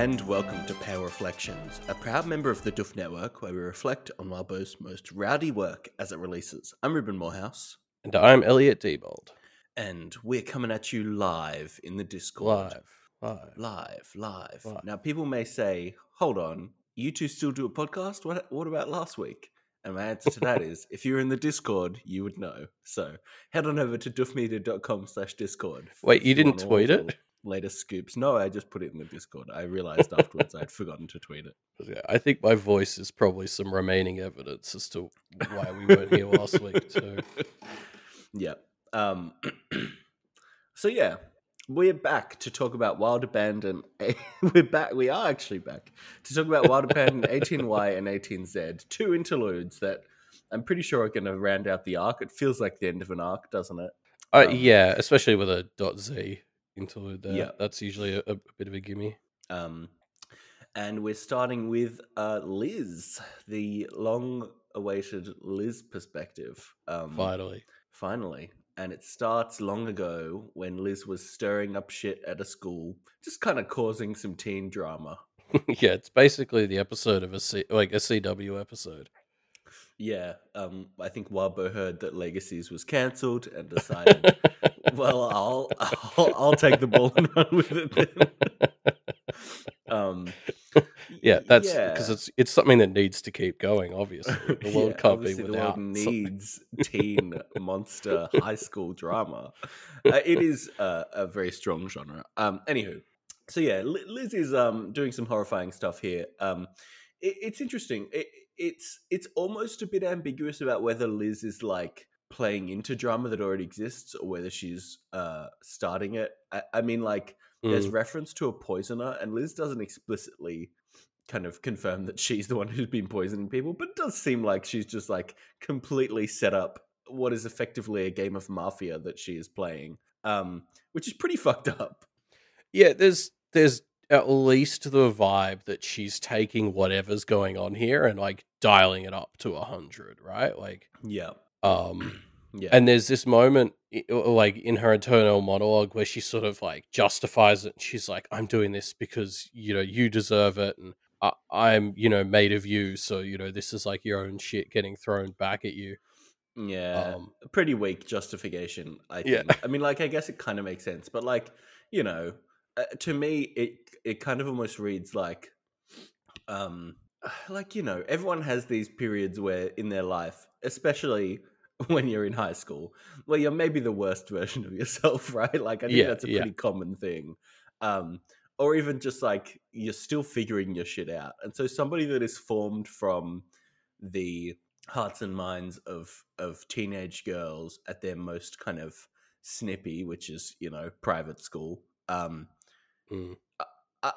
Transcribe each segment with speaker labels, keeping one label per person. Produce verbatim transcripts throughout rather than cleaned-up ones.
Speaker 1: and welcome to Pale Reflections, a proud member of the Duff Network where we reflect on Wildbow's most rowdy work as it releases. I'm Ruben Morehouse.
Speaker 2: And I'm Elliot Diebold.
Speaker 1: And we're coming at you live in the Discord.
Speaker 2: Live. Live.
Speaker 1: Live, live.
Speaker 2: Live.
Speaker 1: Now, people may say, hold on, you two still do a podcast? What, what about last week? And my answer to that is, if you're in the Discord, you would know. So head on over to duffmedia.com slash Discord.
Speaker 2: Wait, you didn't tweet it?
Speaker 1: Latest scoops. No, I just put it in the Discord. I realized afterwards I'd forgotten to tweet it.
Speaker 2: I think my voice is probably some remaining evidence as to why we weren't here last week too.
Speaker 1: Yeah. Um, so yeah, we're back to talk about Wild Abandon. We're back. We are actually back to talk about Wild Abandon eighteen Y and eighteen Z, two interludes that I'm pretty sure are going to round out the arc. It feels like the end of an arc, doesn't it?
Speaker 2: Uh, um, yeah, especially with a .z interlude there.
Speaker 1: Yeah.
Speaker 2: That's usually a, a bit of a gimme.
Speaker 1: Um, and we're starting with uh, Liz, the long-awaited Liz perspective. Um,
Speaker 2: finally.
Speaker 1: Finally. And it starts long ago when Liz was stirring up shit at a school, just kind of causing some teen drama.
Speaker 2: Yeah, it's basically the episode of a C, like a C W episode.
Speaker 1: Yeah, um, I think Wildbow heard that Legacies was cancelled and decided, well, I'll, I'll I'll take the ball and run with it then. um,
Speaker 2: yeah, that's because yeah. it's it's something that needs to keep going. Obviously, the world
Speaker 1: yeah,
Speaker 2: can't be without.
Speaker 1: The world needs teen monster high school drama. Uh, it is uh, a very strong genre. Um, anywho, so yeah, Liz is um doing some horrifying stuff here. Um, it, it's interesting. It, it's it's almost a bit ambiguous about whether Liz is like playing into drama that already exists or whether she's uh starting it. I, I mean, like. There's mm. reference to a poisoner, and Liz doesn't explicitly kind of confirm that she's the one who's been poisoning people, but it does seem like she's just like completely set up what is effectively a game of Mafia that she is playing, um, which is pretty fucked up.
Speaker 2: Yeah, there's there's at least the vibe that she's taking whatever's going on here and like dialing it up to a hundred, right? Like,
Speaker 1: yeah,
Speaker 2: um. Yeah. And there's this moment, like, in her internal monologue where she sort of, like, justifies it. She's like, I'm doing this because, you know, you deserve it. And I- I'm, you know, made of you. So, you know, this is, like, your own shit getting thrown back at you.
Speaker 1: Yeah. Um, pretty weak justification, I think.
Speaker 2: Yeah.
Speaker 1: I mean, like, I guess it kind of makes sense. But, like, you know, uh, to me, it it kind of almost reads like, um, like, you know, everyone has these periods where in their life, especially when you're in high school, well, you're maybe the worst version of yourself, right? Like, I think
Speaker 2: yeah,
Speaker 1: that's a
Speaker 2: yeah.
Speaker 1: pretty common thing. Um, or even just like you're still figuring your shit out. And so somebody that is formed from the hearts and minds of of teenage girls at their most kind of snippy, which is, you know, private school. Um,
Speaker 2: mm.
Speaker 1: I,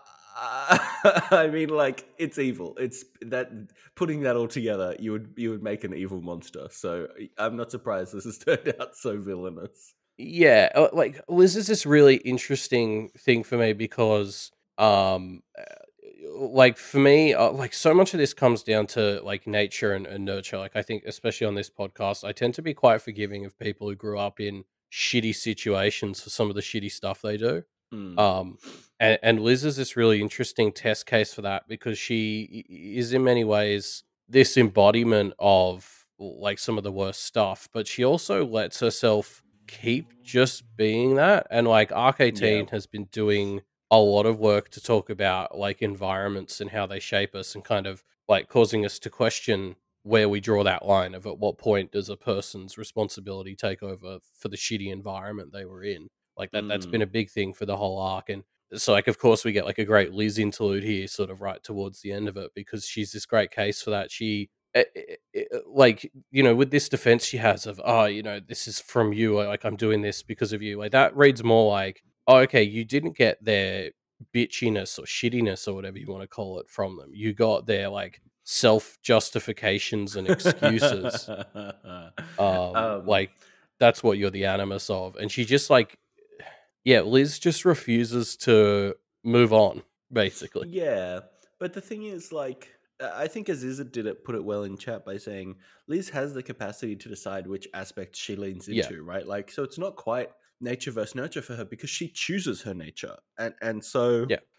Speaker 1: I mean, like, it's evil. It's that putting that all together, you would you would make an evil monster. So I'm not surprised this has turned out so villainous.
Speaker 2: Yeah, like Liz is this really interesting thing for me because, um, like for me, uh, like so much of this comes down to like nature and, and nurture. Like I think, especially on this podcast, I tend to be quite forgiving of people who grew up in shitty situations for some of the shitty stuff they do.
Speaker 1: Mm.
Speaker 2: Um, and, and Liz is this really interesting test case for that because she is in many ways this embodiment of like some of the worst stuff, but she also lets herself keep just being that. And like Arc eighteen yeah. has been doing a lot of work to talk about like environments and how they shape us and kind of like causing us to question where we draw that line of at what point does a person's responsibility take over for the shitty environment they were in. Like that, mm. that's been a big thing for the whole arc. And so like, of course we get like a great Liz interlude here sort of right towards the end of it because she's this great case for that. She it, it, like, you know, with this defense she has of, oh, you know, this is from you. Like I'm doing this because of you. Like that reads more like, oh, okay, you didn't get their bitchiness or shittiness or whatever you want to call it from them. You got their like self-justifications and excuses. um, um, like that's what you're the animus of. And she just like, yeah, Liz just refuses to move on, basically.
Speaker 1: Yeah, but the thing is, like, I think Aziza did it, put it well in chat by saying Liz has the capacity to decide which aspects she leans into, yeah. right? Like, so it's not quite nature versus nurture for her because she chooses her nature, and and so
Speaker 2: yeah.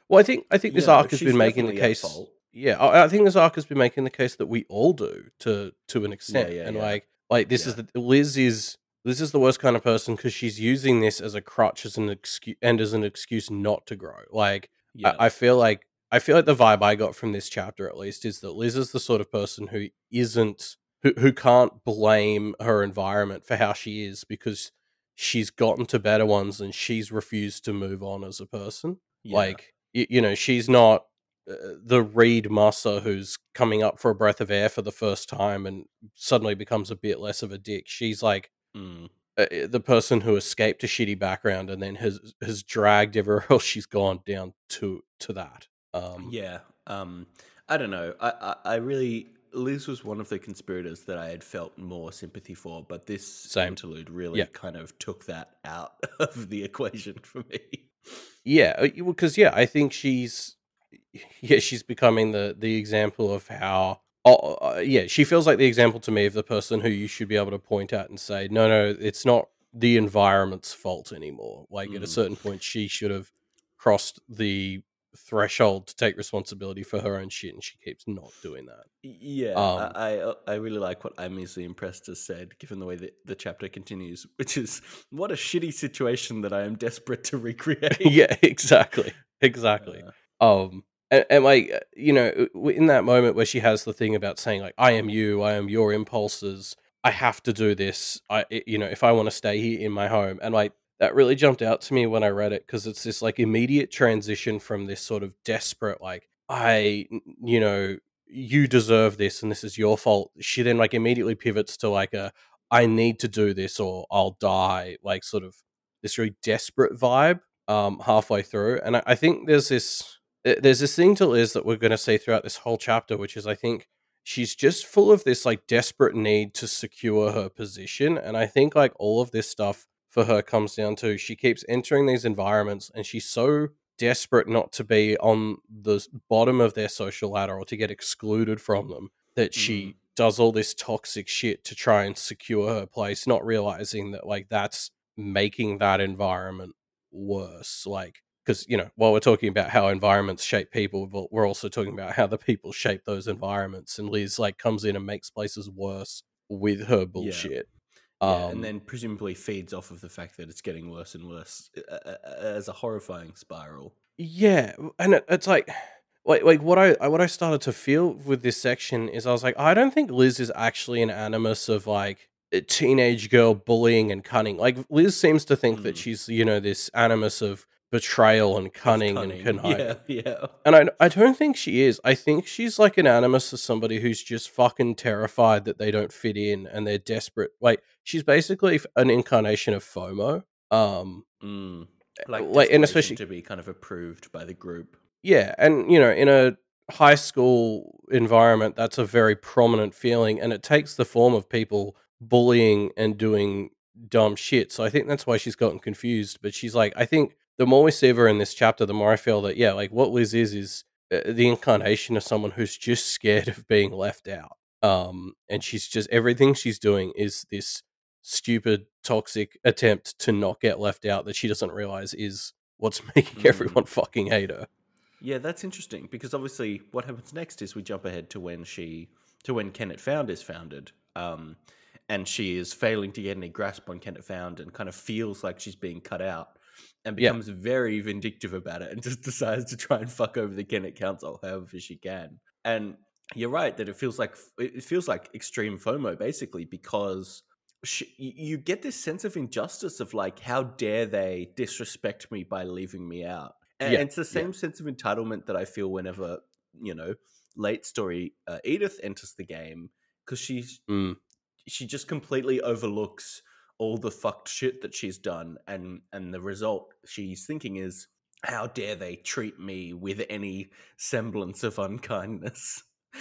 Speaker 2: Well, I think I think
Speaker 1: You
Speaker 2: this
Speaker 1: know,
Speaker 2: arc has
Speaker 1: she's
Speaker 2: been making the
Speaker 1: definitely at
Speaker 2: case.
Speaker 1: fault.
Speaker 2: Yeah, I, I think this arc has been making the case that we all do to to an
Speaker 1: Yeah,
Speaker 2: extent,
Speaker 1: yeah,
Speaker 2: and
Speaker 1: yeah,
Speaker 2: like like this is
Speaker 1: yeah,
Speaker 2: the Liz is Liz is the worst kind of person because she's using this as a crutch, as an excuse, and as an excuse not to grow. Like I,
Speaker 1: yeah.
Speaker 2: I feel like I feel like the vibe I got from this chapter, at least, is that Liz is the sort of person who isn't who who can't blame her environment for how she is because she's gotten to better ones and she's refused to move on as a person.
Speaker 1: Yeah.
Speaker 2: Like y- you know, she's not uh, the Reed Musser who's coming up for a breath of air for the first time and suddenly becomes a bit less of a dick. She's like
Speaker 1: Mm.
Speaker 2: uh, uh, the person who escaped a shitty background and then has has dragged everywhere else she's gone down to to that. Um,
Speaker 1: Yeah. Um, I don't know. I, I, I really Liz was one of the conspirators that I had felt more sympathy for, but this
Speaker 2: same.
Speaker 1: interlude really
Speaker 2: Yeah.
Speaker 1: kind of took that out of the equation for me.
Speaker 2: Yeah, because yeah, I think she's yeah, she's becoming the the example of how oh, uh, yeah, she feels like the example to me of the person who you should be able to point at and say, "No, no, it's not the environment's fault anymore." Like at a
Speaker 1: Mm.
Speaker 2: certain point she should have crossed the threshold to take responsibility for her own shit and she keeps not doing that.
Speaker 1: Yeah, I,
Speaker 2: Um
Speaker 1: I uh, I really like what I'm easily impressed has said, given the way that the chapter continues, which is what a shitty situation that I am desperate to recreate.
Speaker 2: yeah, exactly. Exactly.
Speaker 1: Uh,
Speaker 2: Um, and, and like uh, you know, w- in that moment where she has the thing about saying like, "I am you, I am your impulses. I have to do this. I, i- you know, if I want to stay here in my home," and like that really jumped out to me when I read it because it's this like immediate transition from this sort of desperate like, I, n- you know, you deserve this and this is your fault. She then like immediately pivots to like a, I need to do this or I'll die, like sort of this really desperate vibe um halfway through, and I, I think there's this th- there's this thing to Liz that we're going to see throughout this whole chapter, which is I think she's just full of this like desperate need to secure her position, and I think like all of this stuff for her comes down to she keeps entering these environments and she's so desperate not to be on the s- bottom of their social ladder or to get excluded from them that
Speaker 1: mm,
Speaker 2: she does all this toxic shit to try and secure her place, not realizing that like that's making that environment worse. Like, because, you know, while we're talking about how environments shape people, but we're also talking about how the people shape those environments. And Liz, like, comes in and makes places worse with her
Speaker 1: yeah,
Speaker 2: bullshit.
Speaker 1: yeah, and
Speaker 2: Um,
Speaker 1: then presumably feeds off of the fact that it's getting worse and worse uh, uh, uh, as a horrifying spiral.
Speaker 2: yeah. And it, it's like, like, like what I I- what I started to feel with this section is I was like, I don't think Liz is actually an animus of like a teenage girl bullying and cunning. Like Liz seems to think that
Speaker 1: Mm,
Speaker 2: she's, you know, this animus of betrayal and
Speaker 1: of
Speaker 2: cunning and
Speaker 1: cunning, yeah,
Speaker 2: conniving.
Speaker 1: yeah,
Speaker 2: And I I don't think she is. I think she's like an animus of somebody who's just fucking terrified that they don't fit in and they're desperate. Like she's basically f- an incarnation of FOMO. Um,
Speaker 1: mm.
Speaker 2: eh,
Speaker 1: Like
Speaker 2: like and
Speaker 1: desperation
Speaker 2: especially
Speaker 1: to be kind of approved by the group.
Speaker 2: yeah, and you know, in a high school environment, that's a very prominent feeling, and it takes the form of people bullying and doing dumb shit. So I think that's why she's gotten confused. But she's like, I think the more we see of her in this chapter, the more I feel that yeah, like what Liz is is uh, the incarnation of someone who's just scared of being left out. Um, and she's just everything she's doing is this stupid, toxic attempt to not get left out that she doesn't realize is what's making
Speaker 1: Mm.
Speaker 2: everyone fucking hate her.
Speaker 1: Yeah, that's interesting because obviously what happens next is we jump ahead to when she to when Kennet Found is founded. Um, and she is failing to get any grasp on Kennet Found and kind of feels like she's being cut out and
Speaker 2: Yeah.
Speaker 1: becomes very vindictive about it and just decides to try and fuck over the Kennet Council however she can. And you're right that it feels like it feels like extreme FOMO basically because she, you get this sense of injustice of like how dare they disrespect me by leaving me out. And
Speaker 2: Yeah.
Speaker 1: it's the
Speaker 2: Yeah.
Speaker 1: same sense of entitlement that I feel whenever, you know, late story uh, Edith enters the game because she's
Speaker 2: Mm.
Speaker 1: she just completely overlooks all the fucked shit that she's done, and and the result she's thinking is, how dare they treat me with any semblance of unkindness?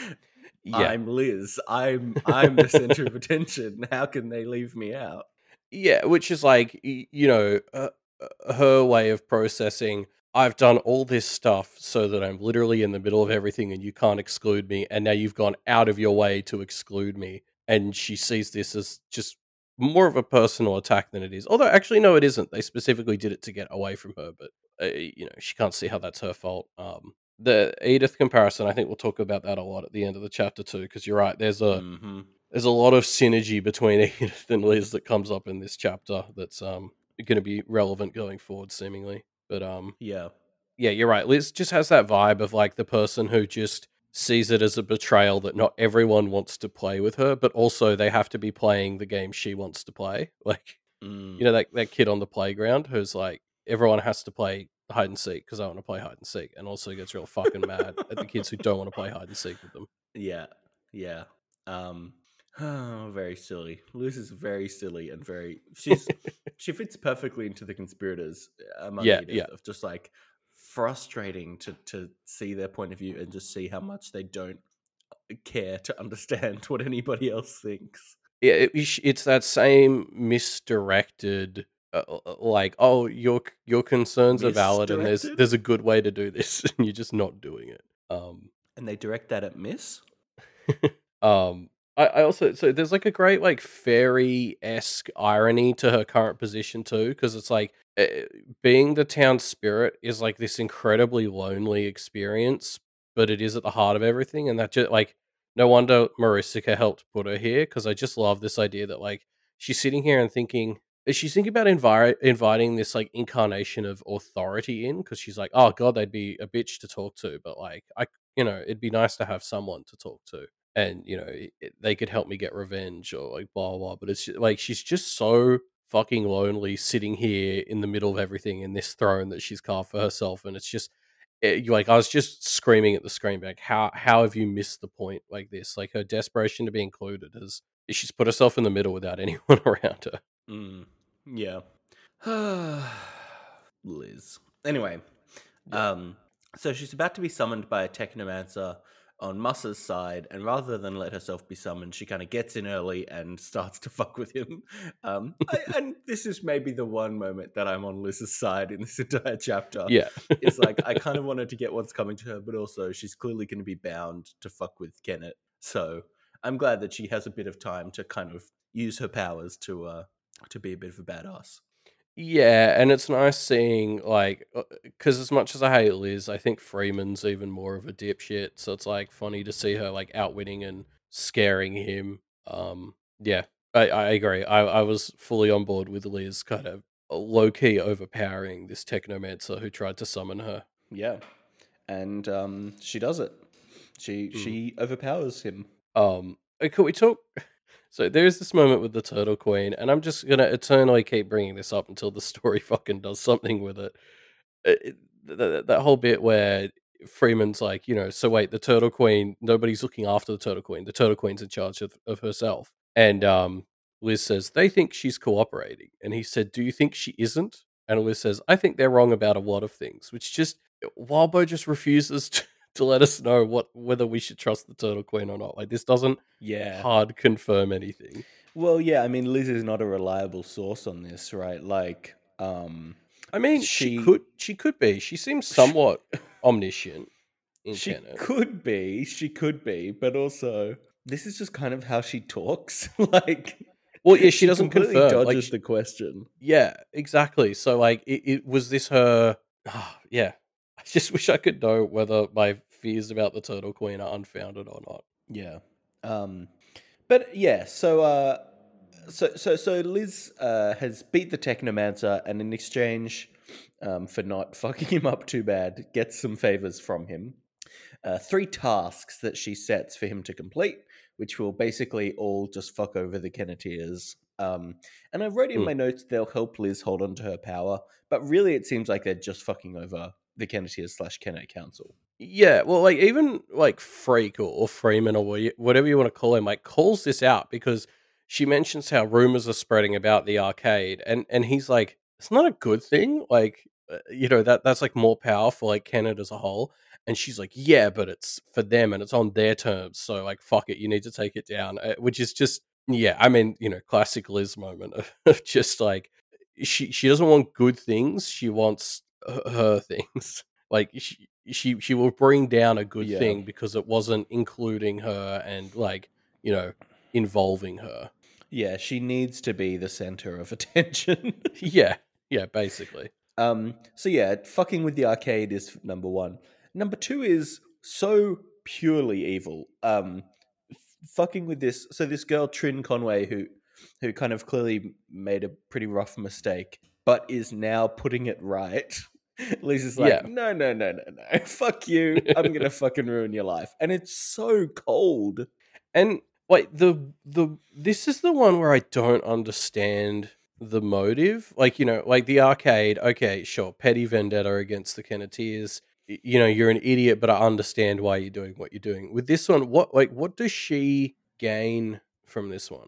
Speaker 2: Yeah.
Speaker 1: I'm Liz. I'm I'm the center of attention. How can they leave me out?
Speaker 2: Yeah, which is like, y- you know, uh, uh, her way of processing, I've done all this stuff so that I'm literally in the middle of everything and you can't exclude me. And now you've gone out of your way to exclude me. And she sees this as just more of a personal attack than it is. Although, actually, no, it isn't. They specifically did it to get away from her. But uh, you know, she can't see how that's her fault. Um, the Edith comparison, I think we'll talk about that a lot at the end of the chapter too, because you're right. There's a
Speaker 1: Mm-hmm.
Speaker 2: there's a lot of synergy between Edith and Liz that comes up in this chapter that's um going to be relevant going forward, seemingly. But um,
Speaker 1: Yeah.
Speaker 2: yeah, you're right. Liz just has that vibe of like the person who just sees it as a betrayal that not everyone wants to play with her, but also they have to be playing the game she wants to play. Like,
Speaker 1: Mm.
Speaker 2: you know, that, that kid on the playground who's like, everyone has to play hide and seek because I want to play hide and seek, and also gets real fucking mad at the kids who don't want to play hide and seek with them.
Speaker 1: Yeah. Yeah. Um, oh, very silly. Liz is very silly and very. She's she fits perfectly into the conspirators among
Speaker 2: Yeah,
Speaker 1: Edith
Speaker 2: yeah.
Speaker 1: of just like frustrating to to see their point of view and just see how much they don't care to understand what anybody else thinks.
Speaker 2: Yeah, it, it's that same misdirected, uh, uh, like, oh, your your concerns are valid, and there's
Speaker 1: Misdirected,
Speaker 2: there's a good way to do this, and you're just not doing it. Um,
Speaker 1: and they direct that at Miss.
Speaker 2: um, I, I also so there's like a great like fairy esque irony to her current position too, because it's like uh, being the town spirit is like this incredibly lonely experience, but it is at the heart of everything, and that just like no wonder Marisica helped put her here, because I just love this idea that like she's sitting here and thinking. She's thinking about invi- inviting this like incarnation of authority in, because she's like, oh god, they'd be a bitch to talk to, but like I, you know, it'd be nice to have someone to talk to, and you know it, it- they could help me get revenge or like blah blah blah. But it's just, like she's just so fucking lonely sitting here in the middle of everything in this throne that she's carved for herself, and it's just it, you like I was just screaming at the screen back, how how have you missed the point like this? Like her desperation to be included has she's put herself in the middle without anyone around her.
Speaker 1: Mm, yeah. Liz. Anyway,
Speaker 2: Yeah.
Speaker 1: um, so she's about to be summoned by a technomancer on Mussa's side, and rather than let herself be summoned, she kind of gets in early and starts to fuck with him. Um, I, and this is maybe the one moment that I'm on Liz's side in this entire chapter.
Speaker 2: Yeah.
Speaker 1: It's like I kind of wanted to get what's coming to her, but also she's clearly going to be bound to fuck with Kenneth. So I'm glad that she has a bit of time to kind of use her powers to uh to be a bit of a badass.
Speaker 2: Yeah, and it's nice seeing like because as much as I hate Liz, I think Freeman's even more of a dipshit. So it's like funny to see her like outwitting and scaring him. Um, yeah, I, I agree. I, I was fully on board with Liz, kind of low key overpowering this technomancer who tried to summon her.
Speaker 1: Yeah, and um, she does it. She
Speaker 2: Mm.
Speaker 1: she overpowers him.
Speaker 2: Um, uh, could we talk? So there's this moment with the Turtle Queen, and I'm just gonna eternally keep bringing this up until the story fucking does something with it. It, it- th- th- that whole bit where Freeman's like, you know, so wait, the Turtle Queen, nobody's looking after the Turtle Queen. The Turtle Queen's in charge of, of herself. And um, Liz says, they think she's cooperating. And he said, do you think she isn't? And Liz says, I think they're wrong about a lot of things, which just, Wildbow just refuses to, to let us know what whether we should trust the Turtle Queen or not. Like, this doesn't
Speaker 1: Yeah.
Speaker 2: hard confirm anything.
Speaker 1: Well, yeah. I mean, Liz is not a reliable source on this, right? Like, um,
Speaker 2: I mean, she,
Speaker 1: She-
Speaker 2: could she could be. She seems somewhat omniscient in
Speaker 1: she
Speaker 2: Kenneth.
Speaker 1: could be, she could be, but also this is just kind of how she talks. Like,
Speaker 2: Well, yeah, she doesn't
Speaker 1: completely
Speaker 2: confirm, like,
Speaker 1: dodges
Speaker 2: sh-
Speaker 1: the question.
Speaker 2: Yeah, exactly. So, like, it, it was this her? ah, yeah, I just wish I could know whether my fears about the Turtle Queen are unfounded or not.
Speaker 1: Yeah. Um, but yeah, so uh, so so so Liz uh, has beat the Technomancer, and in exchange um, for not fucking him up too bad, gets some favors from him. Uh, three tasks that she sets for him to complete, which will basically all just fuck over the Kenneteers. Um, and I wrote in
Speaker 2: Hmm.
Speaker 1: my notes they'll help Liz hold on to her power, but really it seems like they're just fucking over the Kenneteers slash Kennett Council.
Speaker 2: Yeah, well, like even like Freak or, or Freeman or wha- whatever you want to call him, like calls this out because she mentions how rumors are spreading about the arcade, and and he's like, it's not a good thing. Like, uh, you know that that's like more power for like Canada as a whole. And she's like, yeah, but it's for them and it's on their terms. So like, fuck it, you need to take it down. Uh, which is just, yeah, I mean, you know, classic Liz moment of, of just like she she doesn't want good things, she wants her, her things. Like she, she she will bring down a good
Speaker 1: Yeah.
Speaker 2: thing because it wasn't including her and like you know involving her.
Speaker 1: Yeah, she needs to be the center of attention.
Speaker 2: Yeah, yeah, basically.
Speaker 1: Um, so yeah, fucking with the arcade is number one. Number two is so purely evil. Um, f- fucking with this. So this girl Trin Conway, who who kind of clearly made a pretty rough mistake, but is now putting it right. Liz is
Speaker 2: Yeah.
Speaker 1: like, no, no, no, no, no. Fuck you. I'm gonna fucking ruin your life. And it's so cold.
Speaker 2: And like the the this is the one where I don't understand the motive. Like, you know, like the arcade, okay, sure, petty vendetta against the Kenneteers. Y- You know, you're an idiot, but I understand why you're doing what you're doing. With this one, what like what does she gain from this one?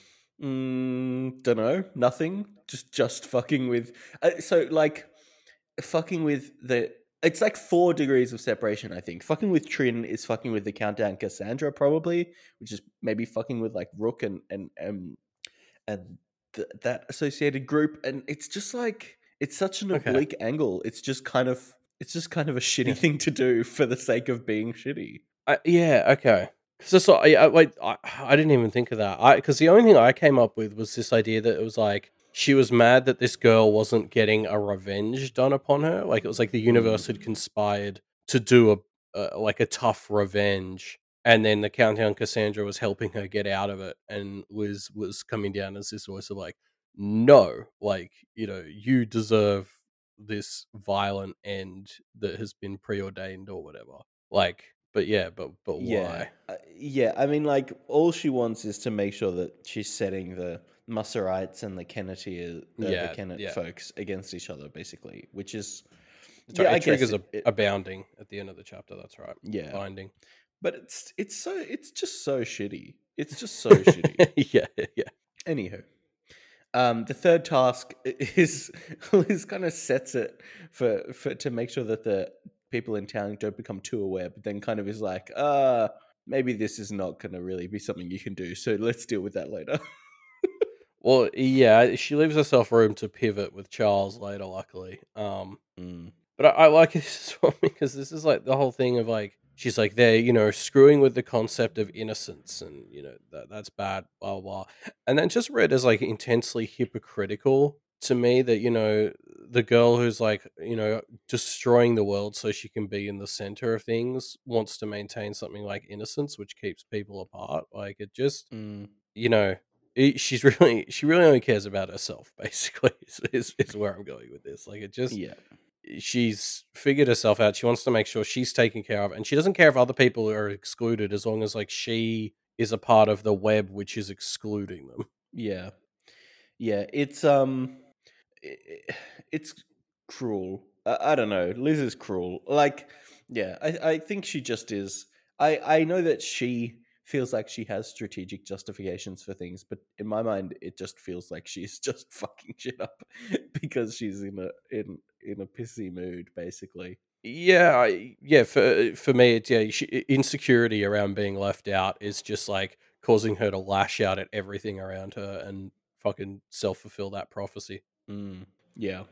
Speaker 1: Mm, don't know. Nothing. Just just fucking with. Uh, so like fucking with the. It's like four degrees of separation. I think fucking with Trin is fucking with the Countdown Cassandra probably, which is maybe fucking with like Rook and and and and th- that associated group. And it's just like it's such an
Speaker 2: Okay.
Speaker 1: oblique angle. It's just kind of it's just kind of a shitty
Speaker 2: Yeah.
Speaker 1: thing to do for the sake of being shitty.
Speaker 2: I, yeah, okay. Because so, I, I, wait, I, I didn't even think of that. I Because the only thing I came up with was this idea that it was like she was mad that this girl wasn't getting a revenge done upon her. Like it was like the universe had
Speaker 1: Mm.
Speaker 2: conspired to do a, a like a tough revenge, and then the Countdown Cassandra was helping her get out of it, and Liz was coming down as this voice of like, no, like you know, you deserve this violent end that has been preordained or whatever. Like, but yeah, but but
Speaker 1: Yeah,
Speaker 2: why?
Speaker 1: uh, yeah. I mean, like all she wants is to make sure that she's setting the Musserites and the Kennety, uh, the
Speaker 2: Yeah,
Speaker 1: Kennet
Speaker 2: yeah.
Speaker 1: folks against each other, basically. Which is,
Speaker 2: So
Speaker 1: yeah, I
Speaker 2: it
Speaker 1: guess
Speaker 2: triggers
Speaker 1: it,
Speaker 2: a,
Speaker 1: it
Speaker 2: a bounding at the end of the chapter. That's right.
Speaker 1: yeah.
Speaker 2: Binding.
Speaker 1: But it's it's so it's just so shitty. It's just so shitty.
Speaker 2: yeah, yeah.
Speaker 1: Anywho, um, the third task i- is Liz kind of sets it for for to make sure that the people in town don't become too aware, but then kind of is like, uh, maybe this is not going to really be something you can do. So let's deal with that later.
Speaker 2: Well, yeah, she leaves herself room to pivot with Charles later, luckily. Um,
Speaker 1: Mm.
Speaker 2: but I, I like it as well because this is like the whole thing of like she's like they're you know screwing with the concept of innocence and you know that that's bad, blah blah, blah. And then just read as like intensely hypocritical to me that you know the girl who's like you know destroying the world so she can be in the center of things wants to maintain something like innocence, which keeps people apart. Like it just
Speaker 1: Mm.
Speaker 2: you know. it- She's really, she really only cares about herself. Basically, is, is is where I'm going with this. Like, it just
Speaker 1: Yeah.
Speaker 2: she's figured herself out. She wants to make sure she's taken care of, and she doesn't care if other people are excluded as long as like she is a part of the web which is excluding them.
Speaker 1: Yeah. Yeah. It's um, i- i- it's cruel. I, I don't know. Liz is cruel. Like, yeah, I I think she just is. I I know that she feels like she has strategic justifications for things, but in my mind, it just feels like she's just fucking shit up because she's in a in in a pissy mood, basically.
Speaker 2: Yeah, I, yeah. For for me, it's yeah. She, insecurity around being left out is just like causing her to lash out at everything around her and fucking self fulfill that prophecy.
Speaker 1: Mm, yeah.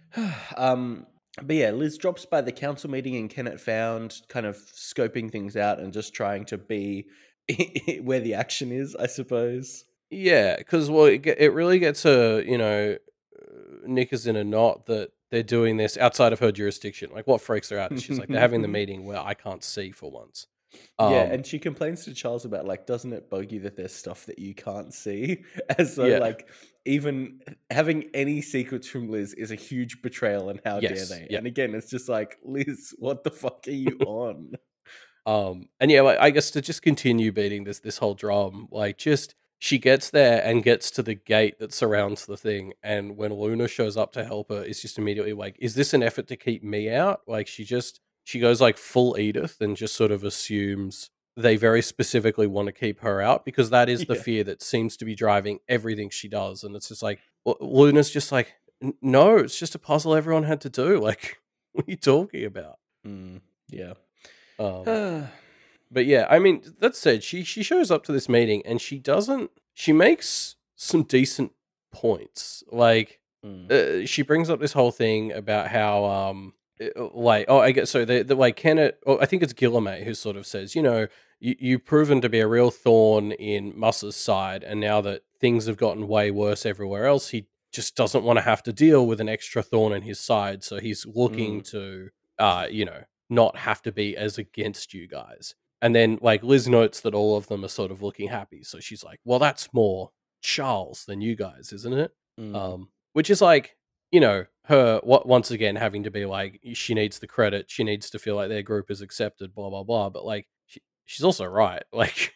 Speaker 1: um, but yeah, Liz drops by the council meeting in Kennet Found, kind of scoping things out and just trying to be where the action is, I suppose.
Speaker 2: Yeah, because well, it, ge- it really gets her, you know, uh, knickers in a knot that they're doing this outside of her jurisdiction. Like, what freaks her out is she's like, they're having the meeting where I can't see for once.
Speaker 1: Yeah,
Speaker 2: Um,
Speaker 1: and she complains to Charles about like, doesn't it bug you that there's stuff that you can't see? As though
Speaker 2: yeah,
Speaker 1: like even having any secrets from Liz is a huge betrayal, and how dare
Speaker 2: yes,
Speaker 1: they?
Speaker 2: yeah.
Speaker 1: And again, it's just like, Liz, what the fuck are you on?
Speaker 2: Um, and yeah, like, I guess to just continue beating this this whole drum, like, just she gets there and gets to the gate that surrounds the thing, and when Luna shows up to help her, it's just immediately like, is this an effort to keep me out? Like, she just she goes like full Edith and just sort of assumes they very specifically want to keep her out because that is the
Speaker 1: Yeah.
Speaker 2: fear that seems to be driving everything she does, and it's just like well, Luna's just like, "N- no, it's just a puzzle everyone had to do. Like, what are you talking about?
Speaker 1: Mm, yeah.
Speaker 2: Um, but yeah, I mean, that said, she she shows up to this meeting and she doesn't. She makes some decent points. Like,
Speaker 1: Mm.
Speaker 2: uh, she brings up this whole thing about how um, uh, like oh, I guess so. The the way Kenneth, oh, I think it's Guillemette who sort of says, you know, you you've proven to be a real thorn in Muss's side, and now that things have gotten way worse everywhere else, he just doesn't want to have to deal with an extra thorn in his side, so he's looking
Speaker 1: Mm.
Speaker 2: to, uh, you know, not have to be as against you guys. And then, like, Liz notes that all of them are sort of looking happy, so she's like, "Well, that's more Charles than you guys, isn't it?"
Speaker 1: Mm.
Speaker 2: Um, which is like, you know, her what once again having to be like, she needs the credit, she needs to feel like their group is accepted, blah blah blah. But like, she, she's also right. Like,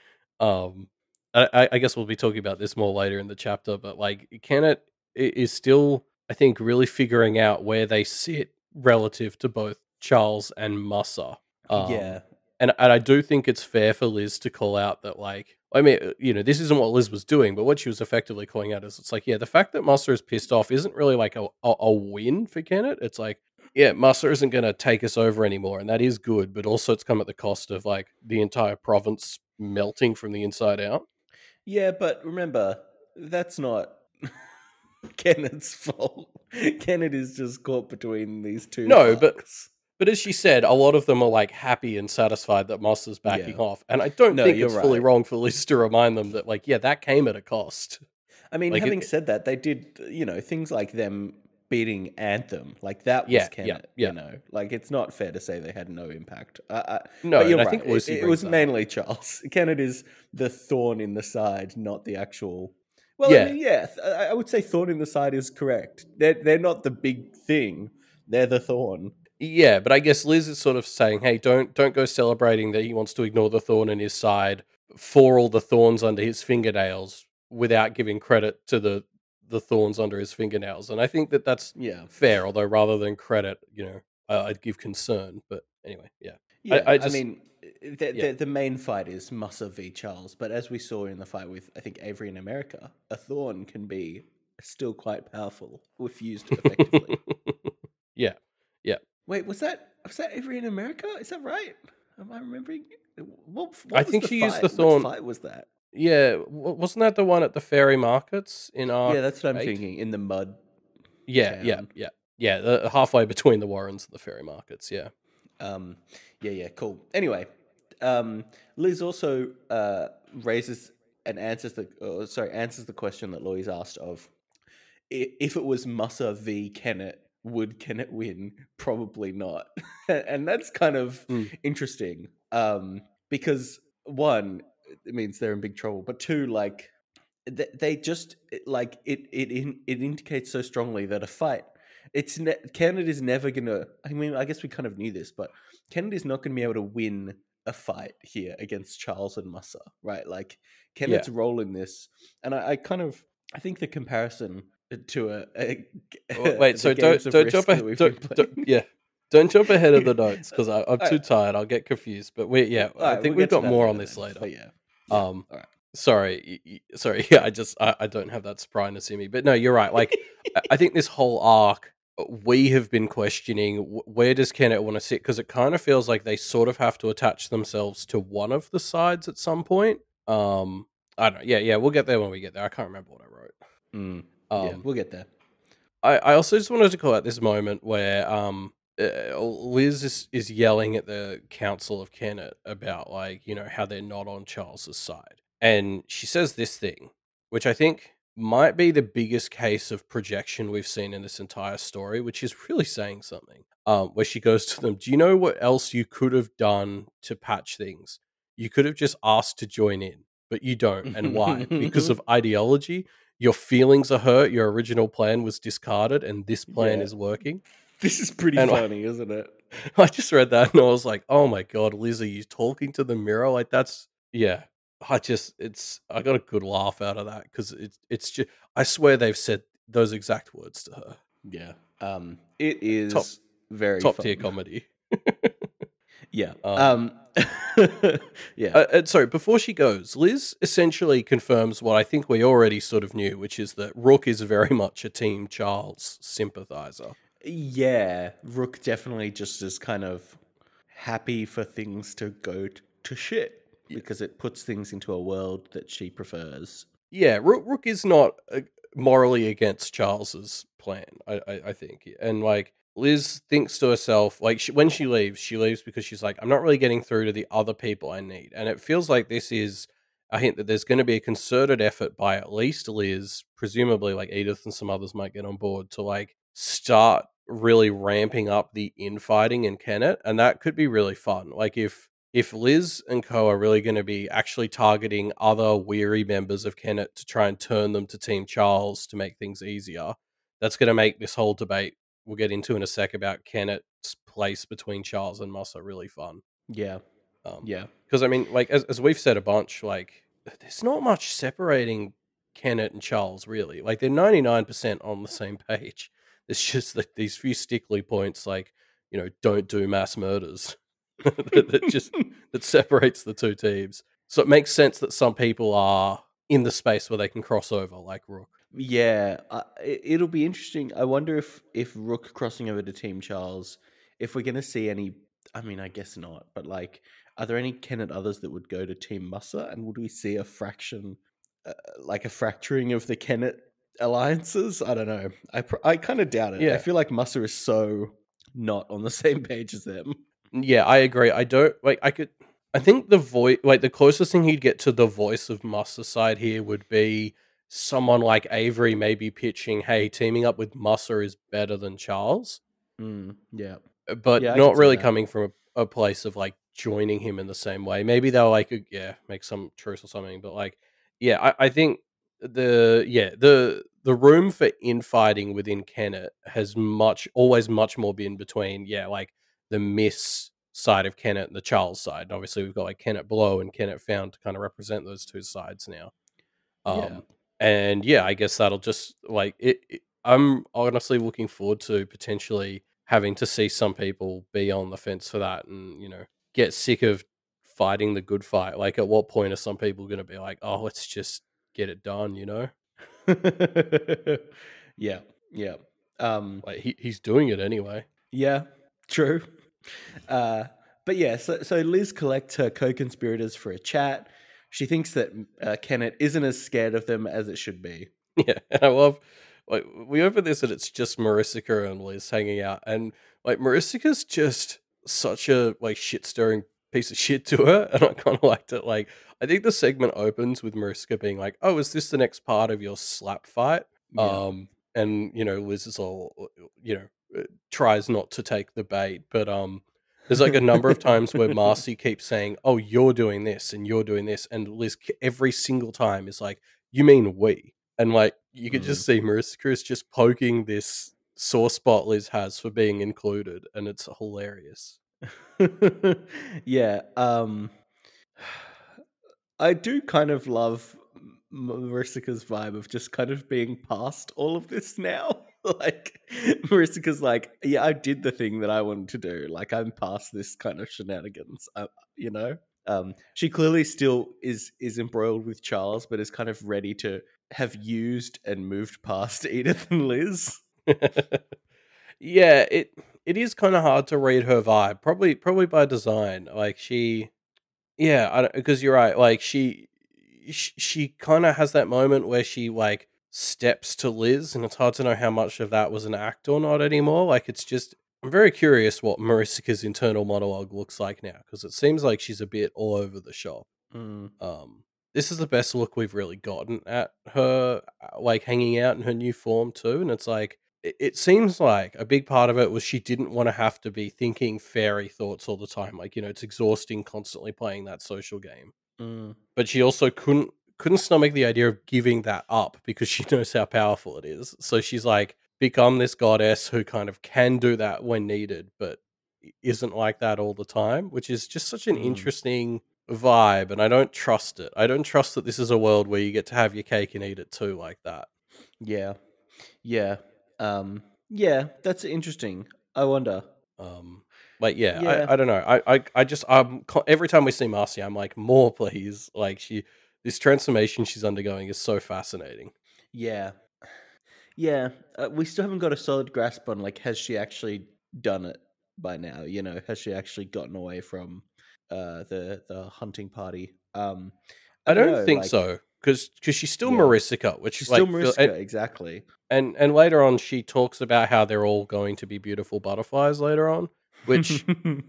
Speaker 2: um, I, I I guess we'll be talking about this more later in the chapter, but like, Kenneth i- is still, I think, really figuring out where they sit relative to both Charles and Mussa. Um,
Speaker 1: Yeah.
Speaker 2: and and I do think it's fair for Liz to call out that, like, I mean, uh, you know, this isn't what Liz was doing, but what she was effectively calling out is, it's like, yeah, the fact that Mussa is pissed off isn't really like a a, a win for Kenneth. It's like, yeah, Mussa isn't going to take us over anymore, and that is good, but also it's come at the cost of like the entire province melting from the inside out.
Speaker 1: Yeah, but remember, that's not Kenneth's fault. Kenneth is just caught between these two
Speaker 2: No, but
Speaker 1: fucks.
Speaker 2: but as she said, a lot of them are like happy and satisfied that Mussa's backing
Speaker 1: Yeah.
Speaker 2: off, and I don't
Speaker 1: No,
Speaker 2: think
Speaker 1: you're
Speaker 2: it's fully
Speaker 1: right.
Speaker 2: wrong for Liz to remind them that, like, yeah, that came at a cost.
Speaker 1: I mean,
Speaker 2: Like,
Speaker 1: having
Speaker 2: it,
Speaker 1: said that, they did, you know, things like them beating Anthem, like that was
Speaker 2: yeah, yeah,
Speaker 1: Kenneth,
Speaker 2: yeah.
Speaker 1: you know, like it's not fair to say they had no impact. Uh, uh,
Speaker 2: No,
Speaker 1: but you're
Speaker 2: and I
Speaker 1: right.
Speaker 2: think
Speaker 1: It,
Speaker 2: Lucy
Speaker 1: it
Speaker 2: brings
Speaker 1: was
Speaker 2: that up.
Speaker 1: mainly Charles. Kenneth is the thorn in the side, not the actual. Well,
Speaker 2: Yeah.
Speaker 1: I mean, yeah, th- I I would say thorn in the side is correct. They're they're not the big thing. They're the thorn.
Speaker 2: Yeah, but I guess Liz is sort of saying, "Hey, don't don't go celebrating that he wants to ignore the thorn in his side for all the thorns under his fingernails without giving credit to the the thorns under his fingernails." And I think that that's
Speaker 1: Yeah.
Speaker 2: fair, although rather than credit, you know, uh, I'd give concern. But anyway, yeah, I,
Speaker 1: Yeah,
Speaker 2: I
Speaker 1: I
Speaker 2: just
Speaker 1: mean, the,
Speaker 2: yeah,
Speaker 1: the the main fight is Mussa v Charles, but as we saw in the fight with I think Avery in America, a thorn can be still quite powerful if used effectively.
Speaker 2: yeah, yeah.
Speaker 1: Wait, was that was that Avery in America? Is that right? Am I remembering? What
Speaker 2: I
Speaker 1: what was
Speaker 2: think
Speaker 1: the
Speaker 2: she used the
Speaker 1: fight? What
Speaker 2: thorn.
Speaker 1: fight was that?
Speaker 2: Yeah, w- wasn't that the one at the fairy markets in Arc
Speaker 1: Yeah, that's what I'm
Speaker 2: Eight?
Speaker 1: thinking. In the mud
Speaker 2: Yeah, yeah,
Speaker 1: town.
Speaker 2: yeah, yeah. The, halfway between the Warrens and the fairy markets. Yeah.
Speaker 1: Um, yeah, yeah, cool. Anyway, um, Liz also uh, raises and answers the uh, sorry answers the question that Louise asked of i- if it was Mussa v Kenneth, would Kenneth win? Probably not, and that's kind of
Speaker 2: Mm.
Speaker 1: interesting um, because one, it means they're in big trouble, but two, like th- they just like it it in, it indicates so strongly that a fight it's ne- Canada's never gonna. I mean, I guess we kind of knew this, but Canada's not gonna be able to win a fight here against Charles and Mussa, right? Like
Speaker 2: Yeah.
Speaker 1: Kenneth's role in this, and I, I kind of I think the comparison to a, a
Speaker 2: W- Wait,
Speaker 1: the
Speaker 2: so
Speaker 1: games
Speaker 2: don't
Speaker 1: of
Speaker 2: don't
Speaker 1: risk
Speaker 2: jump
Speaker 1: that
Speaker 2: ahead.
Speaker 1: we've been
Speaker 2: Don't, don't,
Speaker 1: playing.
Speaker 2: yeah, don't jump ahead of the notes because I'm
Speaker 1: All
Speaker 2: too
Speaker 1: right,
Speaker 2: tired. I'll get confused. But we, yeah,
Speaker 1: all
Speaker 2: I
Speaker 1: right,
Speaker 2: think
Speaker 1: we'll
Speaker 2: we've
Speaker 1: get to
Speaker 2: got
Speaker 1: that
Speaker 2: more
Speaker 1: later
Speaker 2: on this
Speaker 1: then.
Speaker 2: later.
Speaker 1: But yeah, yeah.
Speaker 2: Um,
Speaker 1: All right.
Speaker 2: sorry, y- y- sorry. Yeah, I just I, I don't have that spryness in me. But no, you're right. Like, I- I think this whole arc, uh, we have been questioning wh- where does Kenneth want to sit, because it kind of feels like they sort of have to attach themselves to one of the sides at some point. Um, I don't know. Yeah, yeah, we'll get there when we get there. I can't remember what I wrote.
Speaker 1: Mm, yeah,
Speaker 2: Um,
Speaker 1: we'll get there.
Speaker 2: I, I also just wanted to call out this moment where um uh, Liz is, is yelling at the council of Kenneth about, like, you know, how they're not on Charles's side. And she says this thing, which I think might be the biggest case of projection we've seen in this entire story, which is really saying something. Um, where she goes to them, "Do you know what else you could have done to patch things? You could have just asked to join in, but you don't. And why? Because of ideology? Your feelings are hurt, your original plan was discarded, and this plan
Speaker 1: Yeah.
Speaker 2: is working."
Speaker 1: This is pretty
Speaker 2: And, like,
Speaker 1: funny, isn't it?
Speaker 2: I just read that and I was like, "Oh my god, Liz, are you talking to the mirror?" Like, that's yeah. I just it's I got a good laugh out of that because it's it's just I swear they've said those exact words to her.
Speaker 1: Yeah. Um, it
Speaker 2: Top
Speaker 1: is very
Speaker 2: top
Speaker 1: fun.
Speaker 2: tier comedy.
Speaker 1: Yeah.
Speaker 2: Um,
Speaker 1: Um, yeah.
Speaker 2: Uh, uh, sorry, before she goes, Liz essentially confirms what I think we already sort of knew, which is that Rook is very much a Team Charles sympathizer.
Speaker 1: Yeah. Rook definitely just is kind of happy for things to go t- to shit
Speaker 2: Yeah.
Speaker 1: because it puts things into a world that she prefers.
Speaker 2: Yeah, Rook, Rook is not uh, morally against Charles's plan, I, I, I think. And, like, Liz thinks to herself, like, she, when she leaves, she leaves because she's like, "I'm not really getting through to the other people I need." And it feels like this is I think that there's going to be a concerted effort by at least Liz, presumably like Edith and some others might get on board to like start really ramping up the infighting in Kennet, and that could be really fun. Like if if Liz and co are really going to be actually targeting other weary members of Kennet to try and turn them to Team Charles to make things easier, that's going to make this whole debate we'll get into in a sec about Kennet's place between Charles and Musser really fun.
Speaker 1: Yeah.
Speaker 2: Um,
Speaker 1: Yeah.
Speaker 2: Because I mean, like as as we've said a bunch, like there's not much separating Kennet and Charles really. Like they're ninety-nine percent on the same page. It's just like these few stickly points, like you know, don't do mass murders, that, that just that separates the two teams. So it makes sense that some people are in the space where they can cross over, like Rook.
Speaker 1: Yeah, uh, it, it'll be interesting. I wonder if if Rook crossing over to Team Charles, if we're going to see any. I mean, I guess not. But like, are there any Kennet others that would go to Team Musser, and would we see a fraction, uh, like a fracturing of the Kennet alliances? I don't know. I pr- I kind of doubt it. I
Speaker 2: Yeah.
Speaker 1: feel like Musser is so not on the same page as them.
Speaker 2: Yeah, I agree. I don't like. I could. I think the voice, like the closest thing he'd get to the voice of Musser side here would be someone like Avery, maybe pitching, "Hey, teaming up with Musser is better than Charles,"
Speaker 1: Mm, yeah,
Speaker 2: uh, but
Speaker 1: yeah, I
Speaker 2: not
Speaker 1: could see
Speaker 2: really
Speaker 1: that.
Speaker 2: coming from a, a place of like joining him in the same way. Maybe they'll like, uh, yeah, make some truce or something. But like, yeah, I, I think the yeah the the room for infighting within Kennet has much always much more been between yeah like the Miss side of Kennet and the Charles side. And obviously, we've got like Kennet Below and Kennet Found to kind of represent those two sides now.
Speaker 1: Yeah.
Speaker 2: Um, and yeah, I guess that'll just like it, it. I'm honestly looking forward to potentially having to see some people be on the fence for that, and you know, get sick of fighting the good fight. Like, at what point are some people going to be like, "Oh, let's just get it done," you know?
Speaker 1: Yeah, yeah. Um,
Speaker 2: Like he he's doing it anyway.
Speaker 1: yeah, true. Uh, but yeah, so, so Liz collects her co-conspirators for a chat. She thinks that uh, Kennet isn't as scared of them as it should be.
Speaker 2: Yeah, and I love like we open this and it's just Marisica and Liz hanging out, and like Marisica's just such a like shit stirring piece of shit to her, and I kind of liked it. Like I think the segment opens with Marisica being like, "Oh, is this the next part of your slap fight?"
Speaker 1: Yeah.
Speaker 2: Um, and you know Liz is all you know uh, tries not to take the bait, but um. There's like a number of times where Marcy keeps saying, "Oh, you're doing this and you're doing this," and Liz every single time is like, "You mean we?" And like you could
Speaker 1: Mm.
Speaker 2: just see Marisica is just poking this sore spot Liz has for being included, and it's hilarious.
Speaker 1: Yeah. Um, I do kind of love Marisica's vibe of just kind of being past all of this now. Like Marisica's like, yeah, I did the thing that I wanted to do. Like I'm past this kind of shenanigans. Uh, you know, um, she clearly still is is embroiled with Charles, but is kind of ready to have used and moved past Edith and Liz.
Speaker 2: Yeah, it it is kind of hard to read her vibe. Probably probably by design. Like she, yeah, I because you're right. Like she she, she kind of has that moment where she like steps to Liz, and it's hard to know how much of that was an act or not anymore. Like it's just, I'm very curious what Marisica's internal monologue looks like now, because it seems like she's a bit all over the shop.
Speaker 1: Mm.
Speaker 2: Um, this is the best look we've really gotten at her, uh, like hanging out in her new form too, and it's like it, it seems like a big part of it was she didn't want to have to be thinking fairy thoughts all the time. Like you know, it's exhausting constantly playing that social game.
Speaker 1: Mm.
Speaker 2: But she also couldn't couldn't stomach the idea of giving that up because she knows how powerful it is. So she's like become this goddess who kind of can do that when needed, but isn't like that all the time, which is just such an
Speaker 1: Mm.
Speaker 2: interesting vibe, and I don't trust it. I don't trust that this is a world where you get to have your cake and eat it too like that.
Speaker 1: Yeah. Yeah. Um, yeah, that's interesting. I wonder.
Speaker 2: Um, like yeah,
Speaker 1: Yeah.
Speaker 2: I, I don't know. I, I I just um every time we see Marcy, I'm like, more please. Like she, this transformation she's undergoing is so fascinating.
Speaker 1: Yeah. Yeah. Uh, we still haven't got a solid grasp on like has she actually done it by now? You know, has she actually gotten away from uh the the hunting party? Um I,
Speaker 2: I
Speaker 1: don't,
Speaker 2: don't
Speaker 1: know,
Speaker 2: think
Speaker 1: like,
Speaker 2: so because because she's still
Speaker 1: Yeah.
Speaker 2: Marisica, which
Speaker 1: she's
Speaker 2: like
Speaker 1: still
Speaker 2: feel-
Speaker 1: Mariska,
Speaker 2: and,
Speaker 1: exactly.
Speaker 2: and and later on she talks about how they're all going to be beautiful butterflies later on. which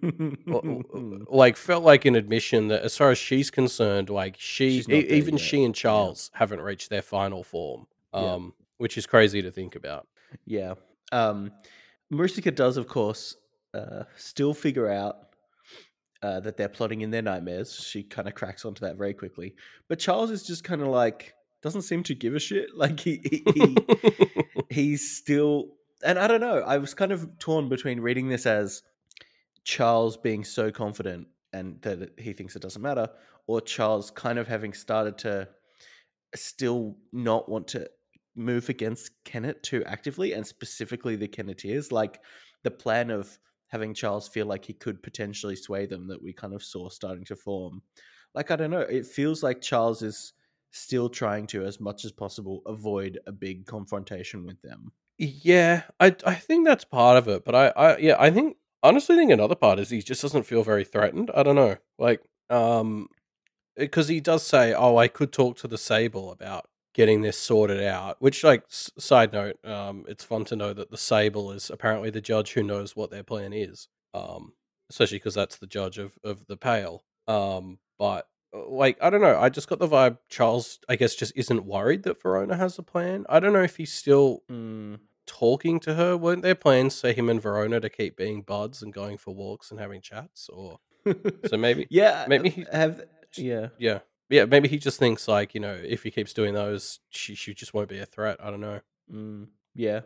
Speaker 2: like felt like an admission that as far as she's concerned, like she
Speaker 1: She's
Speaker 2: e-
Speaker 1: not there
Speaker 2: even
Speaker 1: yet.
Speaker 2: she and
Speaker 1: Yeah.
Speaker 2: Charles haven't reached their final form.
Speaker 1: Yeah.
Speaker 2: Um, which is crazy to think about.
Speaker 1: Yeah. Um, Marusika does, of course, uh, still figure out uh, that they're plotting in their nightmares. She kind of cracks onto that very quickly. But Charles is just kind of like, doesn't seem to give a shit. Like he, he, he he's still, and I don't know. I was kind of torn between reading this as Charles being so confident and that he thinks it doesn't matter, or Charles kind of having started to still not want to move against Kennett too actively, and specifically the Kennetiers. Like the plan of having Charles feel like he could potentially sway them that we kind of saw starting to form. Like, I don't know. It feels like Charles is still trying to, as much as possible, avoid a big confrontation with them.
Speaker 2: Yeah, I I think that's part of it, but I I yeah, I think honestly think another part is he just doesn't feel very threatened. I don't know. Like um because he does say, "Oh, I could talk to the Sable about getting this sorted out." Which like s- side note, um it's fun to know that the Sable is apparently the judge who knows what their plan is. Um especially because that's the judge of of the Pale. Um but uh, like I don't know, I just got the vibe Charles I guess just isn't worried that Verona has a plan. I don't know if he's still
Speaker 1: Mm.
Speaker 2: talking to her. Weren't there plans for him and Verona to keep being buds and going for walks and having chats? Or so maybe,
Speaker 1: yeah,
Speaker 2: maybe he,
Speaker 1: have yeah.
Speaker 2: yeah, yeah, maybe he just thinks like you know if he keeps doing those, she she just won't be a threat. I don't know.
Speaker 1: Mm, yeah.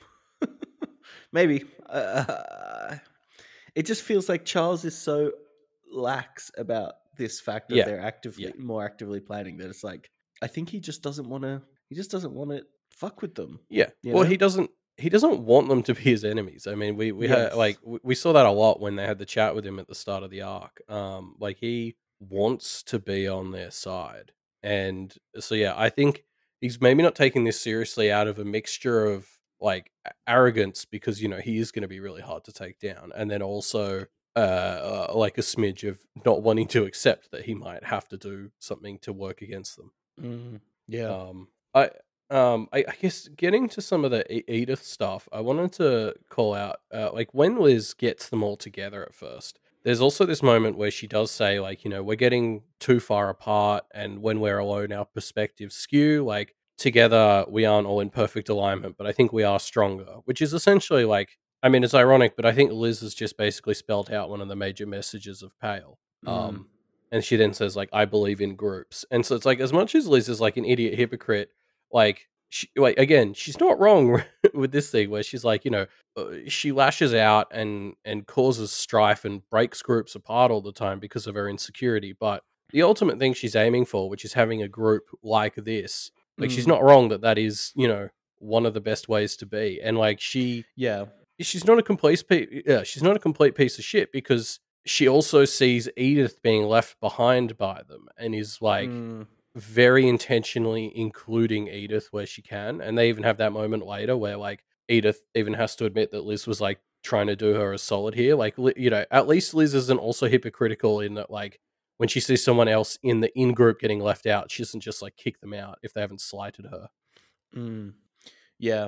Speaker 1: Maybe. Uh, it just feels like Charles is so lax about this fact that
Speaker 2: Yeah,
Speaker 1: they're actively
Speaker 2: yeah,
Speaker 1: more actively planning that it's like I think he just doesn't want to. He just doesn't want to fuck with them.
Speaker 2: yeah.
Speaker 1: You
Speaker 2: Well,
Speaker 1: know?
Speaker 2: he doesn't. He doesn't want them to be his enemies. I mean, we we had
Speaker 1: Yes.
Speaker 2: like we we saw that a lot when they had the chat with him at the start of the arc. Um, like he wants to be on their side, and so yeah, I think he's maybe not taking this seriously out of a mixture of like a- arrogance because you know he is going to be really hard to take down, and then also uh, uh like a smidge of not wanting to accept that he might have to do something to work against them.
Speaker 1: Mm, yeah.
Speaker 2: Um, I um, I, I guess getting to some of the E- Edith stuff, I wanted to call out uh, like when Liz gets them all together at first. There's also this moment where she does say like, you know, we're getting too far apart, and when we're alone, our perspectives skew. Like together, we aren't all in perfect alignment, but I think we are stronger. Which is essentially like, I mean, it's ironic, but I think Liz has just basically spelled out one of the major messages of Pale.
Speaker 1: Mm,
Speaker 2: Um, and she then says like, "I believe in groups," and so it's like as much as Liz is like an idiot hypocrite, like she, like again, she's not wrong with this thing where she's like, you know, uh, she lashes out and and causes strife and breaks groups apart all the time because of her insecurity. But the ultimate thing she's aiming for, which is having a group like this, like she's
Speaker 1: mm,
Speaker 2: not wrong that that is, you know, one of the best ways to be. And like she
Speaker 1: yeah.
Speaker 2: she's not a complete pe- yeah, she's not a complete piece of shit because she also sees Edith being left behind by them and is like
Speaker 1: Mm,
Speaker 2: very intentionally including Edith where she can. And they even have that moment later where like Edith even has to admit that Liz was like trying to do her a solid here. Like, Li- you know, at least Liz isn't also hypocritical in that like when she sees someone else in the in group getting left out, she doesn't just like kick them out if they haven't slighted her.
Speaker 1: mm, yeah.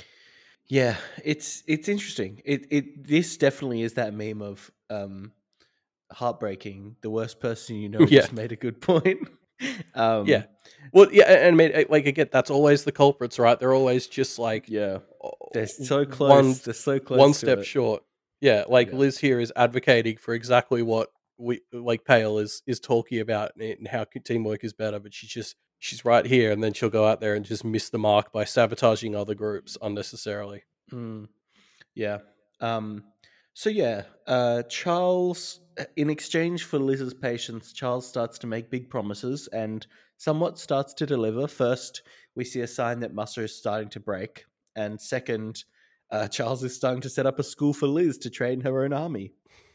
Speaker 1: Yeah, it's it's interesting. It it this definitely is that meme of um heartbreaking. The worst person you know
Speaker 2: Yeah.
Speaker 1: just made a good point.
Speaker 2: Yeah.
Speaker 1: um
Speaker 2: Well, yeah, and I mean, eh, like again, that's always the culprits, right? They're always just like
Speaker 1: yeah,
Speaker 2: o-
Speaker 1: they're so
Speaker 2: one
Speaker 1: close. They're so
Speaker 2: one
Speaker 1: close to
Speaker 2: step
Speaker 1: it.
Speaker 2: short. Yeah, like
Speaker 1: Yeah.
Speaker 2: Liz here is advocating for exactly what we like Pale is is talking about and how teamwork is better, but she's just she's right here, and then she'll go out there and just miss the mark by sabotaging other groups unnecessarily.
Speaker 1: Mm, yeah. Um so yeah, uh Charles uh, in exchange for Liz's patience, Charles starts to make big promises and somewhat starts to deliver. First, we see a sign that Musser is starting to break, and second, uh, Charles is starting to set up a school for Liz to train her own army.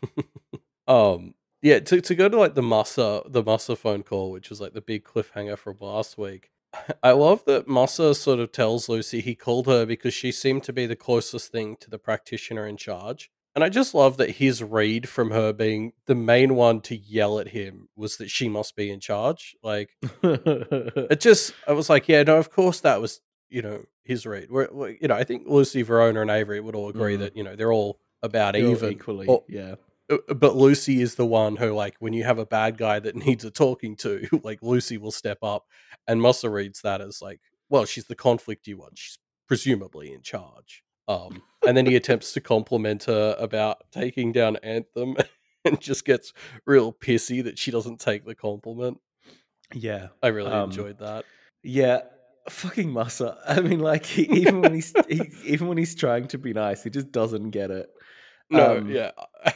Speaker 2: Um, yeah, to to go to like the Massa the Massa phone call, which was like the big cliffhanger from last week. I love that Massa sort of tells Lucy he called her because she seemed to be the closest thing to the practitioner in charge. And I just love that his read from her being the main one to yell at him was that she must be in charge. Like it just, I was like, yeah, no, of course that was, you know, his read. Where, where- you know, I think Lucy, Verona, and Avery would all agree
Speaker 1: Mm,
Speaker 2: that, you know, they're all about
Speaker 1: They're all
Speaker 2: even.
Speaker 1: equally,
Speaker 2: Or,
Speaker 1: yeah.
Speaker 2: uh, but Lucy is the one who, like, when you have a bad guy that needs a talking to, like, Lucy will step up, and Musa reads that as like, well, she's the conflicty one. She's presumably in charge. Um, and then he attempts to compliment her about taking down Anthem, and just gets real pissy that she doesn't take the compliment.
Speaker 1: Yeah.
Speaker 2: I really
Speaker 1: Um,
Speaker 2: enjoyed that.
Speaker 1: Yeah, fucking Massa. I mean, like he, even when he's he, even when he's trying to be nice, he just doesn't get it.
Speaker 2: No,
Speaker 1: Um,
Speaker 2: yeah.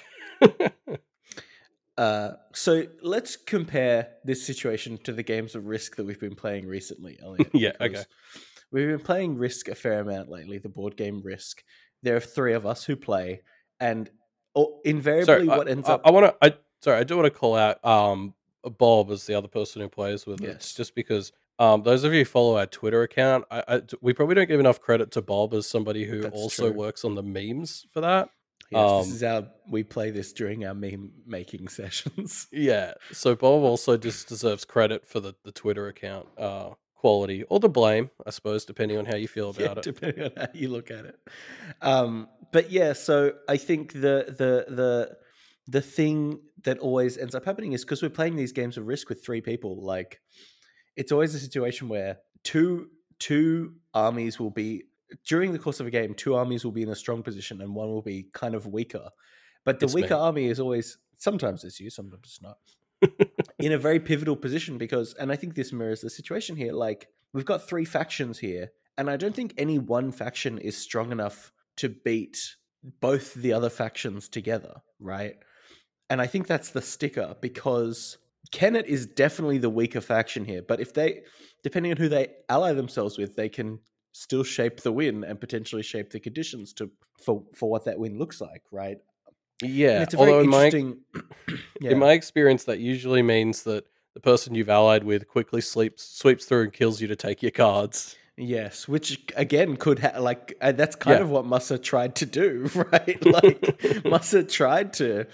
Speaker 1: uh, so let's compare this situation to the games of Risk that we've been playing recently, Elliot.
Speaker 2: Yeah,
Speaker 1: because
Speaker 2: okay.
Speaker 1: We've been playing Risk a fair amount lately. The board game Risk. There are three of us who play, and oh, invariably,
Speaker 2: Sorry, I,
Speaker 1: what ends
Speaker 2: I,
Speaker 1: up
Speaker 2: I want to. I sorry, I do want to call out um Bob as the other person who plays with us,
Speaker 1: yes,
Speaker 2: just because um those of you who follow our Twitter account, I, I we probably don't give enough credit to Bob as somebody who
Speaker 1: that's
Speaker 2: also
Speaker 1: true.
Speaker 2: works on the memes for that.
Speaker 1: Yes, this
Speaker 2: Um,
Speaker 1: is our we play this during our meme making sessions.
Speaker 2: yeah, so Bob also just deserves credit for the the Twitter account uh quality, or the blame, I suppose, depending on how you feel
Speaker 1: Yeah,
Speaker 2: about it.
Speaker 1: depending on how you look at it. Um, but yeah, so I think the the the the thing that always ends up happening is because we're playing these games of Risk with three people. Like, it's always a situation where two two armies will be during the course of a game. Two armies will be in a strong position, and one will be kind of weaker. But the
Speaker 2: It's
Speaker 1: weaker
Speaker 2: me.
Speaker 1: army is always sometimes it's you, sometimes it's not in a very pivotal position because, and I think this mirrors the situation here. Like, we've got three factions here, and I don't think any one faction is strong enough to beat both the other factions together, right? And I think that's the sticker because Kennet is definitely the weaker faction here. But if they, depending on who they ally themselves with, they can still shape the win and potentially shape the conditions to for for what that win looks like, right? And
Speaker 2: Yeah,
Speaker 1: it's a very
Speaker 2: although in my
Speaker 1: interesting,
Speaker 2: in
Speaker 1: yeah.
Speaker 2: my experience, that usually means that the person you've allied with quickly sleeps sweeps through and kills you to take your cards.
Speaker 1: Yes, which again could ha- like uh, that's kind
Speaker 2: Yeah.
Speaker 1: of what Musa tried to do, right? Like Musa tried to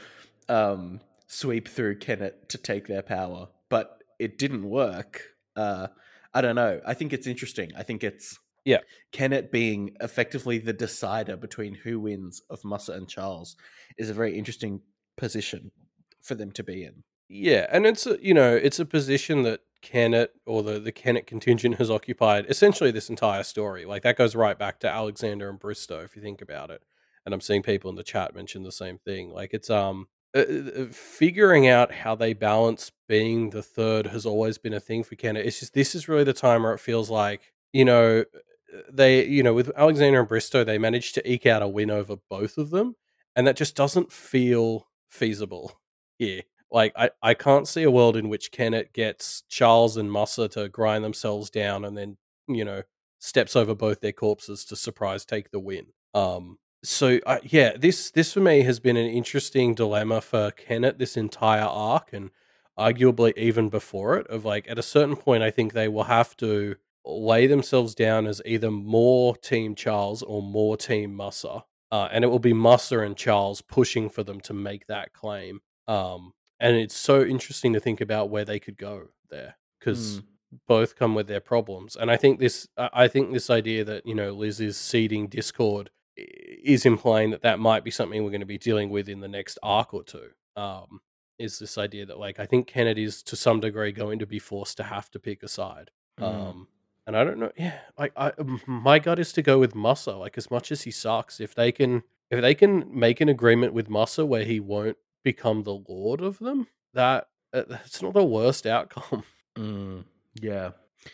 Speaker 1: um, sweep through Kennet to take their power, but it didn't work. Uh, I don't know. I think it's interesting. I think it's
Speaker 2: Yeah.
Speaker 1: Kennet being effectively the decider between who wins of Musa and Charles is a very interesting position for them to be in.
Speaker 2: Yeah, and it's a, you know, it's a position that Kennet, or the the Kennet contingent, has occupied essentially this entire story. Like, that goes right back to Alexander and Bristow, if you think about it. And I'm seeing people in the chat mention the same thing. Like, it's um uh, uh, figuring out how they balance being the third has always been a thing for Kennet. It's just, this is really the time where it feels like, you know, uh, they, you know, with Alexander and Bristow, they managed to eke out a win over both of them, and that just doesn't feel feasible here. Like, I, I can't see a world in which Kennet gets Charles and Musa to grind themselves down and then, you know, steps over both their corpses to surprise take the win. Um, so uh, yeah, this this for me has been an interesting dilemma for Kennet this entire arc, and arguably even before it. Of like, at a certain point, I think they will have to lay themselves down as either more Team Charles or more Team Musa, uh, and it will be Musa and Charles pushing for them to make that claim. Um, and it's so interesting to think about where they could go there, because
Speaker 1: Mm.
Speaker 2: both come with their problems. And I think this, I I think this idea that, you know, Liz is seeding Discord i- is implying that that might be something we're going to be dealing with in the next arc or two. Um, is this idea that, like, I think Kennedy is to some degree going to be forced to have to pick a side.
Speaker 1: Mm.
Speaker 2: Um, and I don't know. Yeah, like, I, m- my gut is to go with Musa. Like, as much as he sucks, if they can, if they can make an agreement with Musa where he won't become the lord of them, that uh, that's not the worst outcome.
Speaker 1: Mm. Yeah.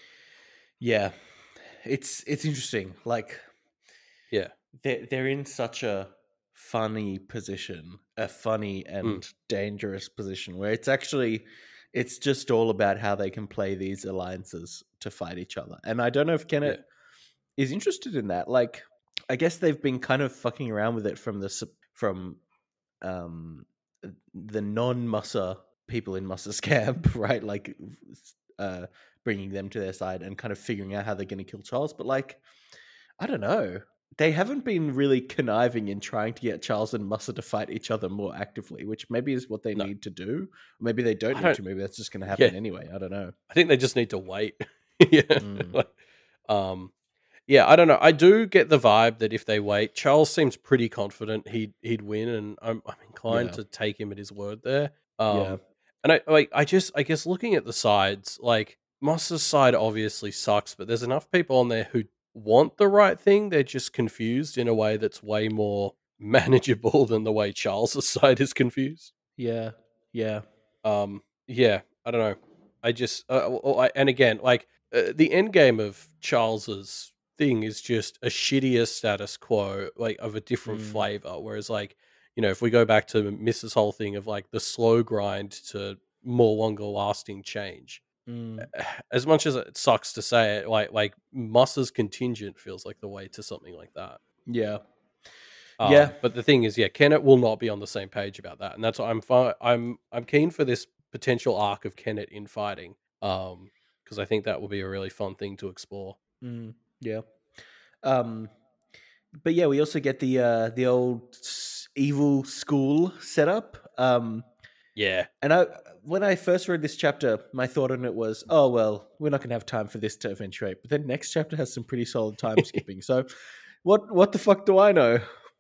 Speaker 1: Yeah. It's it's interesting. Like,
Speaker 2: Yeah.
Speaker 1: they're they're in such a funny position, a funny
Speaker 2: Mm.
Speaker 1: and dangerous position where it's actually it's just all about how they can play these alliances to fight each other. And I don't know if
Speaker 2: Yeah.
Speaker 1: Kenneth is interested in that. Like, I guess they've been kind of fucking around with it from the sup- from um the non-Musa people in Musa's camp, right? Like, uh bringing them to their side and kind of figuring out how they're going to kill Charles. But like, I don't know. They haven't been really conniving in trying to get Charles and Musa to fight each other more actively, which maybe is what they
Speaker 2: No,
Speaker 1: need to do. Maybe they don't
Speaker 2: I
Speaker 1: need
Speaker 2: don't.
Speaker 1: to. Maybe that's just going to
Speaker 2: Yeah,
Speaker 1: happen anyway. I don't know.
Speaker 2: I think they just need to wait. Yeah.
Speaker 1: Mm.
Speaker 2: Like, um, Yeah, I don't know. I do get the vibe that if they wait, Charles seems pretty confident he'd he'd win, and I'm I'm inclined
Speaker 1: Yeah.
Speaker 2: to take him at his word there.
Speaker 1: Yeah.
Speaker 2: Um, and I like I just I guess looking at the sides, like Moss's side obviously sucks, but there's enough people on there who want the right thing. They're just confused in a way that's way more manageable than the way Charles's side is confused.
Speaker 1: Yeah. Yeah.
Speaker 2: Um, yeah, I don't know. I just uh, well, I, and again, like uh, the end game of Charles's thing is just a shittier status quo, like of a different
Speaker 1: Mm.
Speaker 2: flavor. Whereas, like you know, if we go back to Miss's whole thing of like the slow grind to more longer lasting change,
Speaker 1: Mm.
Speaker 2: as much as it sucks to say it, like like Moss's contingent feels like the way to something like that.
Speaker 1: Yeah. Yeah.
Speaker 2: Um, but the thing is, yeah, Kenneth will not be on the same page about that, and that's why I'm fi- I'm I'm keen for this potential arc of Kenneth in fighting, um, because I think that will be a really fun thing to explore.
Speaker 1: Mm. Yeah. Um. But yeah, we also get the uh the old s- evil school setup. Um.
Speaker 2: Yeah,
Speaker 1: And I, when I first read this chapter, my thought on it was, oh well, we're not going to have time for this to eventuate. But then next chapter has some pretty solid time skipping. So, what what the fuck do I know?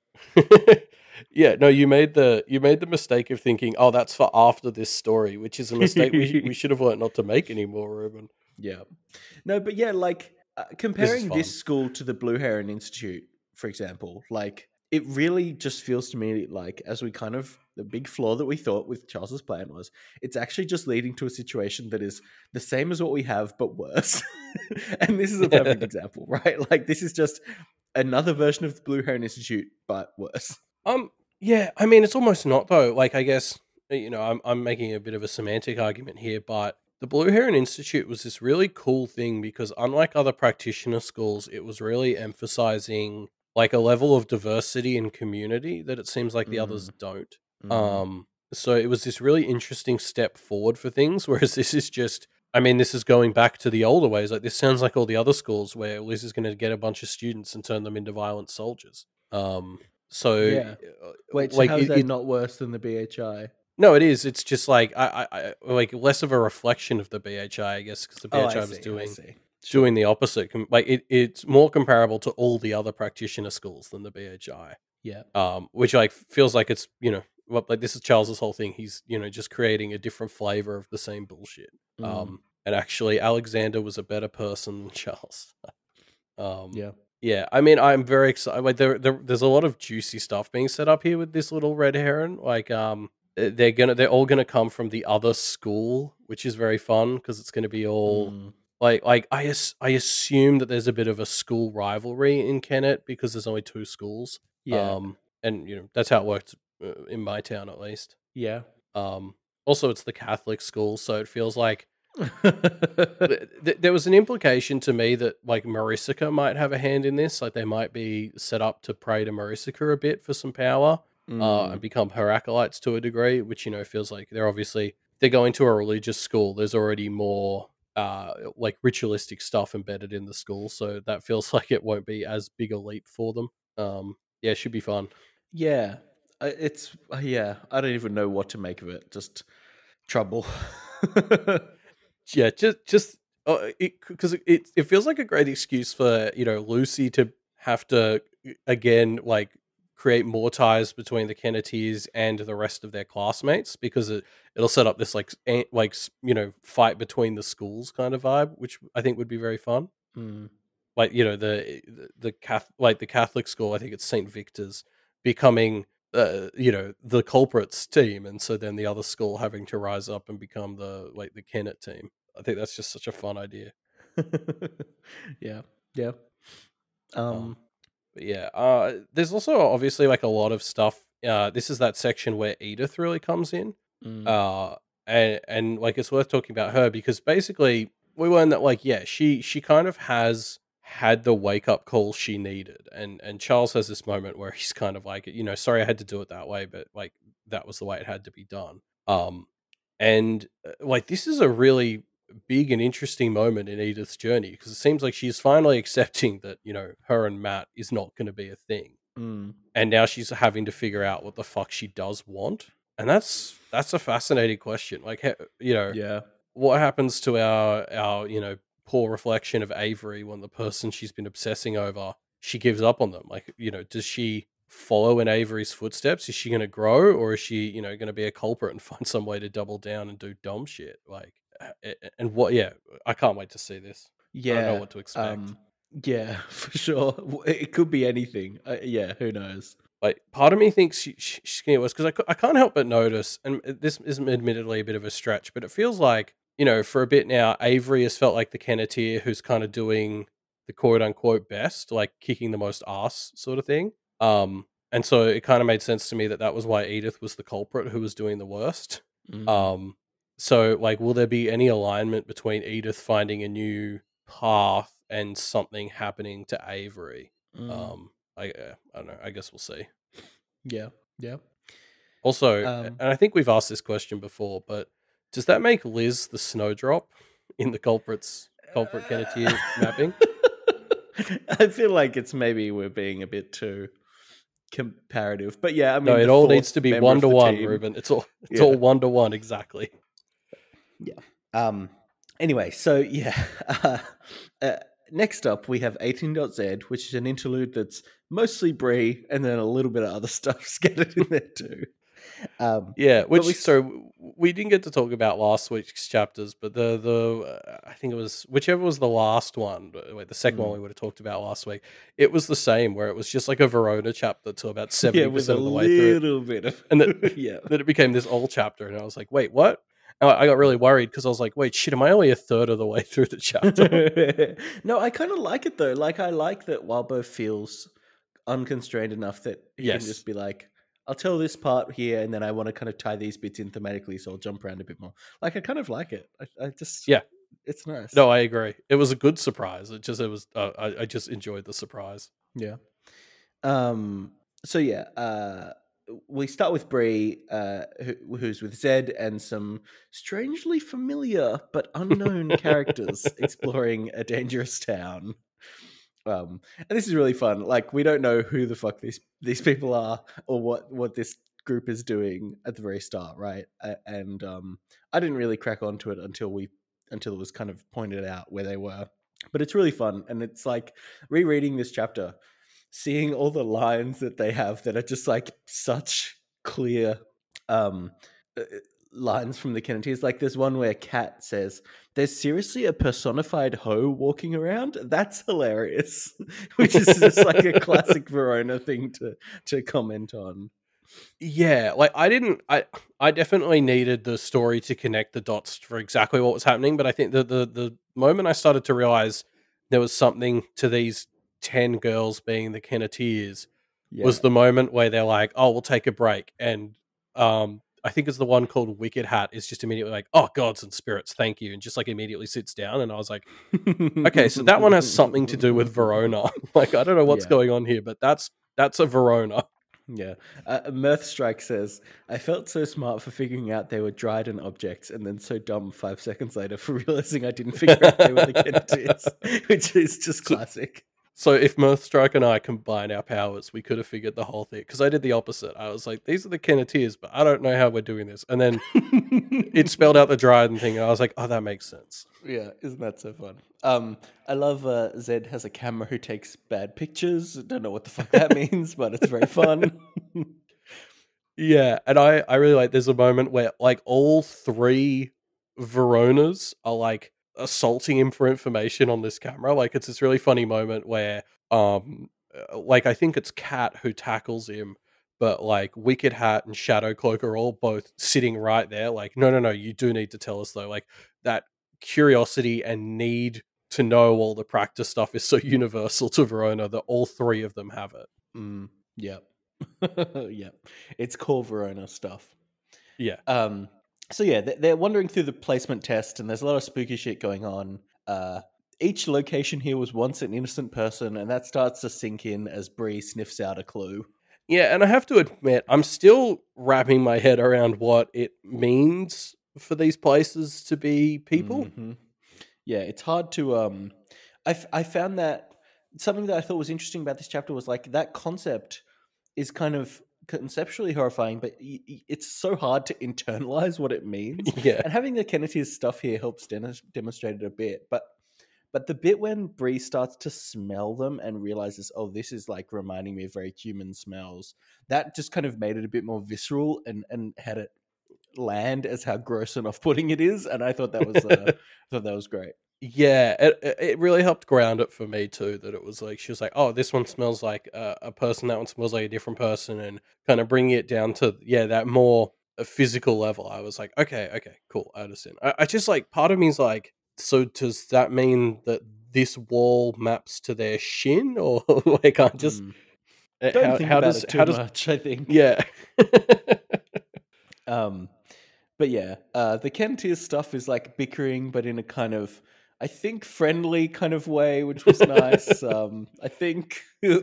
Speaker 2: yeah. No, you made the you made the mistake of thinking, oh, that's for after this story, which is a mistake we we should have learned not to make anymore, Ruben.
Speaker 1: Yeah. No, but yeah, like uh,
Speaker 2: This is
Speaker 1: comparing
Speaker 2: fun.
Speaker 1: this school to the Blue Heron Institute, for example, like it really just feels to me like as we kind of the big flaw that we thought with Charles's plan was it's actually just leading to a situation that is the same as what we have but worse. And this is a perfect example, right? Like this is just another version of the Blue Heron Institute but worse.
Speaker 2: Um, yeah, I mean, it's almost not though. Like, I guess uh, you know, I'm I'm making a bit of a semantic argument here, but the Blue Heron Institute was this really cool thing because unlike other practitioner schools, it was really emphasizing like a level of diversity and community that it seems like the others
Speaker 1: Mm,
Speaker 2: don't.
Speaker 1: mm,
Speaker 2: Um, so it was this really interesting step forward for things, whereas this is just. I mean, this is going back to the older ways. Like this sounds like all the other schools where Liz is going to get a bunch of students and turn them into violent soldiers. Um, so,
Speaker 1: yeah.
Speaker 2: uh,
Speaker 1: Wait, so
Speaker 2: like
Speaker 1: how's
Speaker 2: it,
Speaker 1: that
Speaker 2: it
Speaker 1: not worse than the B H I?
Speaker 2: no, it is. It's just like I, I, I like less of a reflection of the B H I, I guess, because the
Speaker 1: Oh, I
Speaker 2: B H I was
Speaker 1: see. I
Speaker 2: doing
Speaker 1: see. Sure.
Speaker 2: doing the opposite. Com- Like it, it's more comparable to all the other practitioner schools than the B H I.
Speaker 1: Yeah.
Speaker 2: Um, which like feels like it's you know well, like this is Charles's whole thing. He's you know just creating a different flavor of the same bullshit.
Speaker 1: Mm,
Speaker 2: Um, and actually, Alexander was a better person than Charles. Um,
Speaker 1: yeah.
Speaker 2: yeah, I mean, I'm very excited. Like, there, there, there's a lot of juicy stuff being set up here with this little red heron. Like, um, uh, they're gonna, they're all gonna come from the other school, which is very fun because it's gonna be all
Speaker 1: Mm,
Speaker 2: like, like I, as, I assume that there's a bit of a school rivalry in Kennet because there's only two schools.
Speaker 1: yeah.
Speaker 2: Um, and you know that's how it worked uh, in my town at least.
Speaker 1: Yeah.
Speaker 2: Um, also it's the Catholic school, so it feels like th- th- there was an implication to me that like Marisica might have a hand in this. Like they might be set up to pray to Marisica a bit for some power, uh,
Speaker 1: Mm,
Speaker 2: and become her acolytes to a degree. Which you know feels like they're obviously they're going to a religious school. There's already more uh like ritualistic stuff embedded in the school, so that feels like it won't be as big a leap for them. Um, yeah, it should be fun.
Speaker 1: yeah. Uh, It's uh, yeah. I don't even know what to make of it. Just trouble.
Speaker 2: Yeah, just just uh, it because it, it it feels like a great excuse for you know Lucy to have to uh, again like create more ties between the Kenneteers and the rest of their classmates because it it'll set up this like an- like s- you know fight between the schools kind of vibe, which I think would be very fun.
Speaker 1: Mm,
Speaker 2: Like you know the the, the Cath like the Catholic school, I think it's Saint Victor's becoming. Uh, you know the culprits team, and so then the other school having to rise up and become the like the Kennet team. I think that's just such a fun idea.
Speaker 1: yeah. Yeah. Um.
Speaker 2: Um, but yeah, uh, there's also obviously like a lot of stuff. Uh, this is that section where Edith really comes in.
Speaker 1: Mm,
Speaker 2: Uh, and and like it's worth talking about her because basically we learned that like yeah, she she kind of has had the wake up call she needed, and and Charles has this moment where he's kind of like you know sorry I had to do it that way, but like that was the way it had to be done. Um, and uh, like this is a really big and interesting moment in Edith's journey because it seems like she's finally accepting that you know her and Matt is not going to be a thing,
Speaker 1: mm,
Speaker 2: and now she's having to figure out what the fuck she does want, and that's that's a fascinating question. Like, he- you know,
Speaker 1: yeah.
Speaker 2: what happens to our our you know poor reflection of Avery when the person she's been obsessing over, she gives up on them. Like, you know, does she follow in Avery's footsteps? Is she going to grow, or is she, you know, going to be a culprit and find some way to double down and do dumb shit? Like, and what? Yeah, I can't wait to see this.
Speaker 1: Yeah,
Speaker 2: I don't know what to expect.
Speaker 1: Um, yeah, for sure. It could be anything. Uh, yeah, who knows?
Speaker 2: Like, part of me thinks she, she, she's going to get worse because I, I can't help but notice, and this is admittedly a bit of a stretch, but it feels like, you know, for a bit now, Avery has felt like the Kenneteer who's kind of doing the quote unquote best, like kicking the most ass sort of thing. Um, and so it kind of made sense to me that that was why Edith was the culprit who was doing the worst.
Speaker 1: Mm.
Speaker 2: Um, so like, will there be any alignment between Edith finding a new path and something happening to Avery?
Speaker 1: Mm.
Speaker 2: Um, I uh, I don't know. I guess we'll see.
Speaker 1: Yeah, yeah.
Speaker 2: Also,
Speaker 1: Um,
Speaker 2: and I think we've asked this question before, but does that make Liz the snowdrop in the culprit's culprit Kenneteer mapping?
Speaker 1: I feel like it's maybe we're being a bit too comparative, but yeah, I mean,
Speaker 2: No, it
Speaker 1: the
Speaker 2: all
Speaker 1: fourth
Speaker 2: needs to be
Speaker 1: member
Speaker 2: one
Speaker 1: of
Speaker 2: to
Speaker 1: the
Speaker 2: one,
Speaker 1: team-
Speaker 2: Ruben. It's all it's
Speaker 1: Yeah.
Speaker 2: all one to one exactly.
Speaker 1: Yeah. Um. Anyway, so yeah. Uh, uh, next up, we have eighteen dot Z, which is an interlude that's mostly Bree, and then a little bit of other stuff scattered in there too. Um,
Speaker 2: Yeah, which
Speaker 1: we-
Speaker 2: so we didn't get to talk about last week's chapters, but the the uh, I think it was whichever was the last one, uh, wait, the second
Speaker 1: Mm.
Speaker 2: one we would have talked about last week. It was the same, where it was just like a Verona chapter to about
Speaker 1: yeah,
Speaker 2: seventy
Speaker 1: with
Speaker 2: percent
Speaker 1: a
Speaker 2: of the way through,
Speaker 1: little bit of
Speaker 2: and that
Speaker 1: yeah.
Speaker 2: that it became this whole chapter, and I was like, wait, what? And I I got really worried because I was like, wait, shit, am I only a third of the way through the chapter?
Speaker 1: No, I kind of like it though. Like, I like that Walbo feels unconstrained enough that he
Speaker 2: Yes.
Speaker 1: can just be like, I'll tell this part here, and then I want to kind of tie these bits in thematically, so I'll jump around a bit more. Like, I kind of like it. I, I just,
Speaker 2: Yeah.
Speaker 1: it's nice.
Speaker 2: No, I agree. It was a good surprise. It just it was uh, I I just enjoyed the surprise.
Speaker 1: Yeah. Um. So yeah. Uh. We start with Bree, uh, who, who's with Zed, and some strangely familiar but unknown characters exploring a dangerous town. Um, and this is really fun. Like, we don't know who the fuck these these people are or what what this group is doing at the very start, right? A- And um, I didn't really crack onto it until we until it was kind of pointed out where they were. But it's really fun, and it's like rereading this chapter, seeing all the lines that they have that are just like such clear um, uh, lines from the Kenneteers. Like, there's one where Kat says, "There's seriously a personified hoe walking around." That's hilarious, which is just like a classic Verona thing to to comment on.
Speaker 2: Yeah, like I didn't I I definitely needed the story to connect the dots for exactly what was happening, but I think the the the moment I started to realize there was something to these ten girls being the Kenneteers
Speaker 1: Yeah.
Speaker 2: was the moment where they're like, "Oh, we'll take a break." And um I think it's the one called Wicked Hat is just immediately like, "Oh, gods and spirits, thank you," and just like immediately sits down, and I was like, "Okay, so that one has something to do with Verona." Like, I don't know what's
Speaker 1: Yeah.
Speaker 2: going on here, but that's that's a Verona.
Speaker 1: Yeah. Uh, Mirth Strike says, "I felt so smart for figuring out they were Dryden objects, and then so dumb five seconds later for realizing I didn't figure out they were the Kenneteers," which is just
Speaker 2: So-
Speaker 1: classic.
Speaker 2: So if Mirthstrike and I combine our powers, we could have figured the whole thing. Because I did the opposite. I was like, these are the Kenneteers, but I don't know how we're doing this. And then it spelled out the Dryden thing, and I was like, oh, that makes sense.
Speaker 1: Yeah, isn't that so fun? Um, I love uh, Zed has a camera who takes bad pictures. Don't know what the fuck that means, but it's very fun.
Speaker 2: Yeah, and I, I really like there's a moment where like all three Veronas are like assaulting him for information on this camera. Like it's this really funny moment where um uh, like I think it's Kat who tackles him, but like Wicked Hat and Shadow Cloak are all both sitting right there, like, no no no, you do need to tell us though. Like that curiosity and need to know all the practice stuff is so universal to Verona that all three of them have it.
Speaker 1: Mm, yep. Yep. It's core Verona stuff.
Speaker 2: Yeah.
Speaker 1: Um, so yeah, they- they're wandering through the placement test, and there's a lot of spooky shit going on. Uh, each location here was once an innocent person, and that starts to sink in as Bree sniffs out a clue.
Speaker 2: Yeah, and I have to admit, I'm still wrapping my head around what it means for these places to be people.
Speaker 1: Mhm. Yeah, it's hard to. Um, I f- I found that something that I thought was interesting about this chapter was like that concept is kind of conceptually horrifying, but y- y- it's so hard to internalize what it means.
Speaker 2: Yeah.
Speaker 1: And having the Kenneteers stuff here helps den- demonstrate it a bit. But But the bit when Bree starts to smell them and realizes, oh, this is like reminding me of very human smells, that just kind of made it a bit more visceral and and had it land as how gross and off-putting it is. And I thought that was uh, I thought that was great.
Speaker 2: Yeah, it it really helped ground it for me too. That it was like she was like, "Oh, this one smells like a, a person. That one smells like a different person," and kind of bringing it down to yeah that more uh, physical level. I was like, "Okay, okay, cool, I understand." I, I just like part of me is like, so does that mean that this wall maps to their shin, or like I just
Speaker 1: Mm.
Speaker 2: uh,
Speaker 1: Don't
Speaker 2: how
Speaker 1: think
Speaker 2: how
Speaker 1: about
Speaker 2: does
Speaker 1: it
Speaker 2: how
Speaker 1: too
Speaker 2: does
Speaker 1: much, I think.
Speaker 2: yeah
Speaker 1: Um, but yeah, uh, the Kentir stuff is like bickering, but in a kind of, I think, friendly kind of way, which was nice. Um, I think,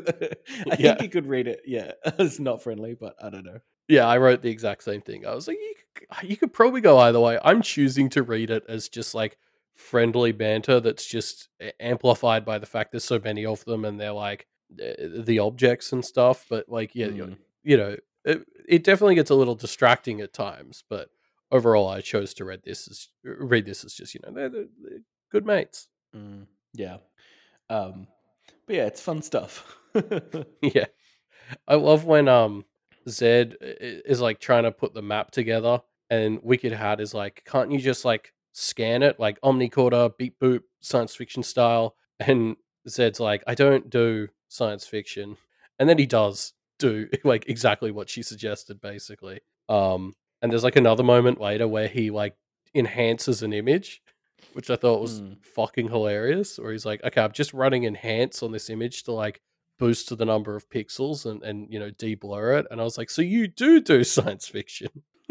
Speaker 1: I
Speaker 2: yeah.
Speaker 1: think you could read it. Yeah, it's not friendly, but I don't know.
Speaker 2: Yeah, I wrote the exact same thing. I was like, you could, you could probably go either way. I'm choosing to read it as just like friendly banter that's just a- amplified by the fact there's so many of them and they're like uh, the objects and stuff. But like, yeah, you
Speaker 1: Mm,
Speaker 2: you know, it, it definitely gets a little distracting at times. But overall, I chose to read this as read this as just you know they're, they're, they're good mates.
Speaker 1: mm, yeah. Um, but yeah, it's fun stuff.
Speaker 2: Yeah. I love when um Zed i- i- is like trying to put the map together, and Wicked Hat is like, "Can't you just like scan it like omnicorder, beep boop, science fiction style?" And Zed's like, "I don't do science fiction," and then he does do like exactly what she suggested, basically. Um, and there's like another moment later where he like enhances an image, which I thought was
Speaker 1: Mm.
Speaker 2: fucking hilarious. Where he's like, "Okay, I'm just running enhance on this image to like." Boost to the number of pixels and and you know de-blur it, and I was like, so you do do science fiction.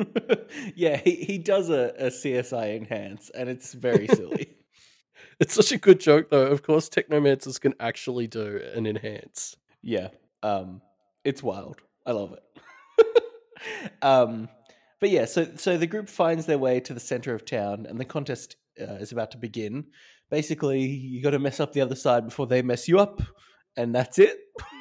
Speaker 1: Yeah, he, he does a, a C S I enhance, and it's very silly.
Speaker 2: It's such a good joke though. Of course technomancers can actually do an enhance.
Speaker 1: Yeah, um, it's wild. I love it. um, but yeah, so so the group finds their way to the center of town, and the contest uh, is about to begin. Basically, you got to mess up the other side before they mess you up, and that's it.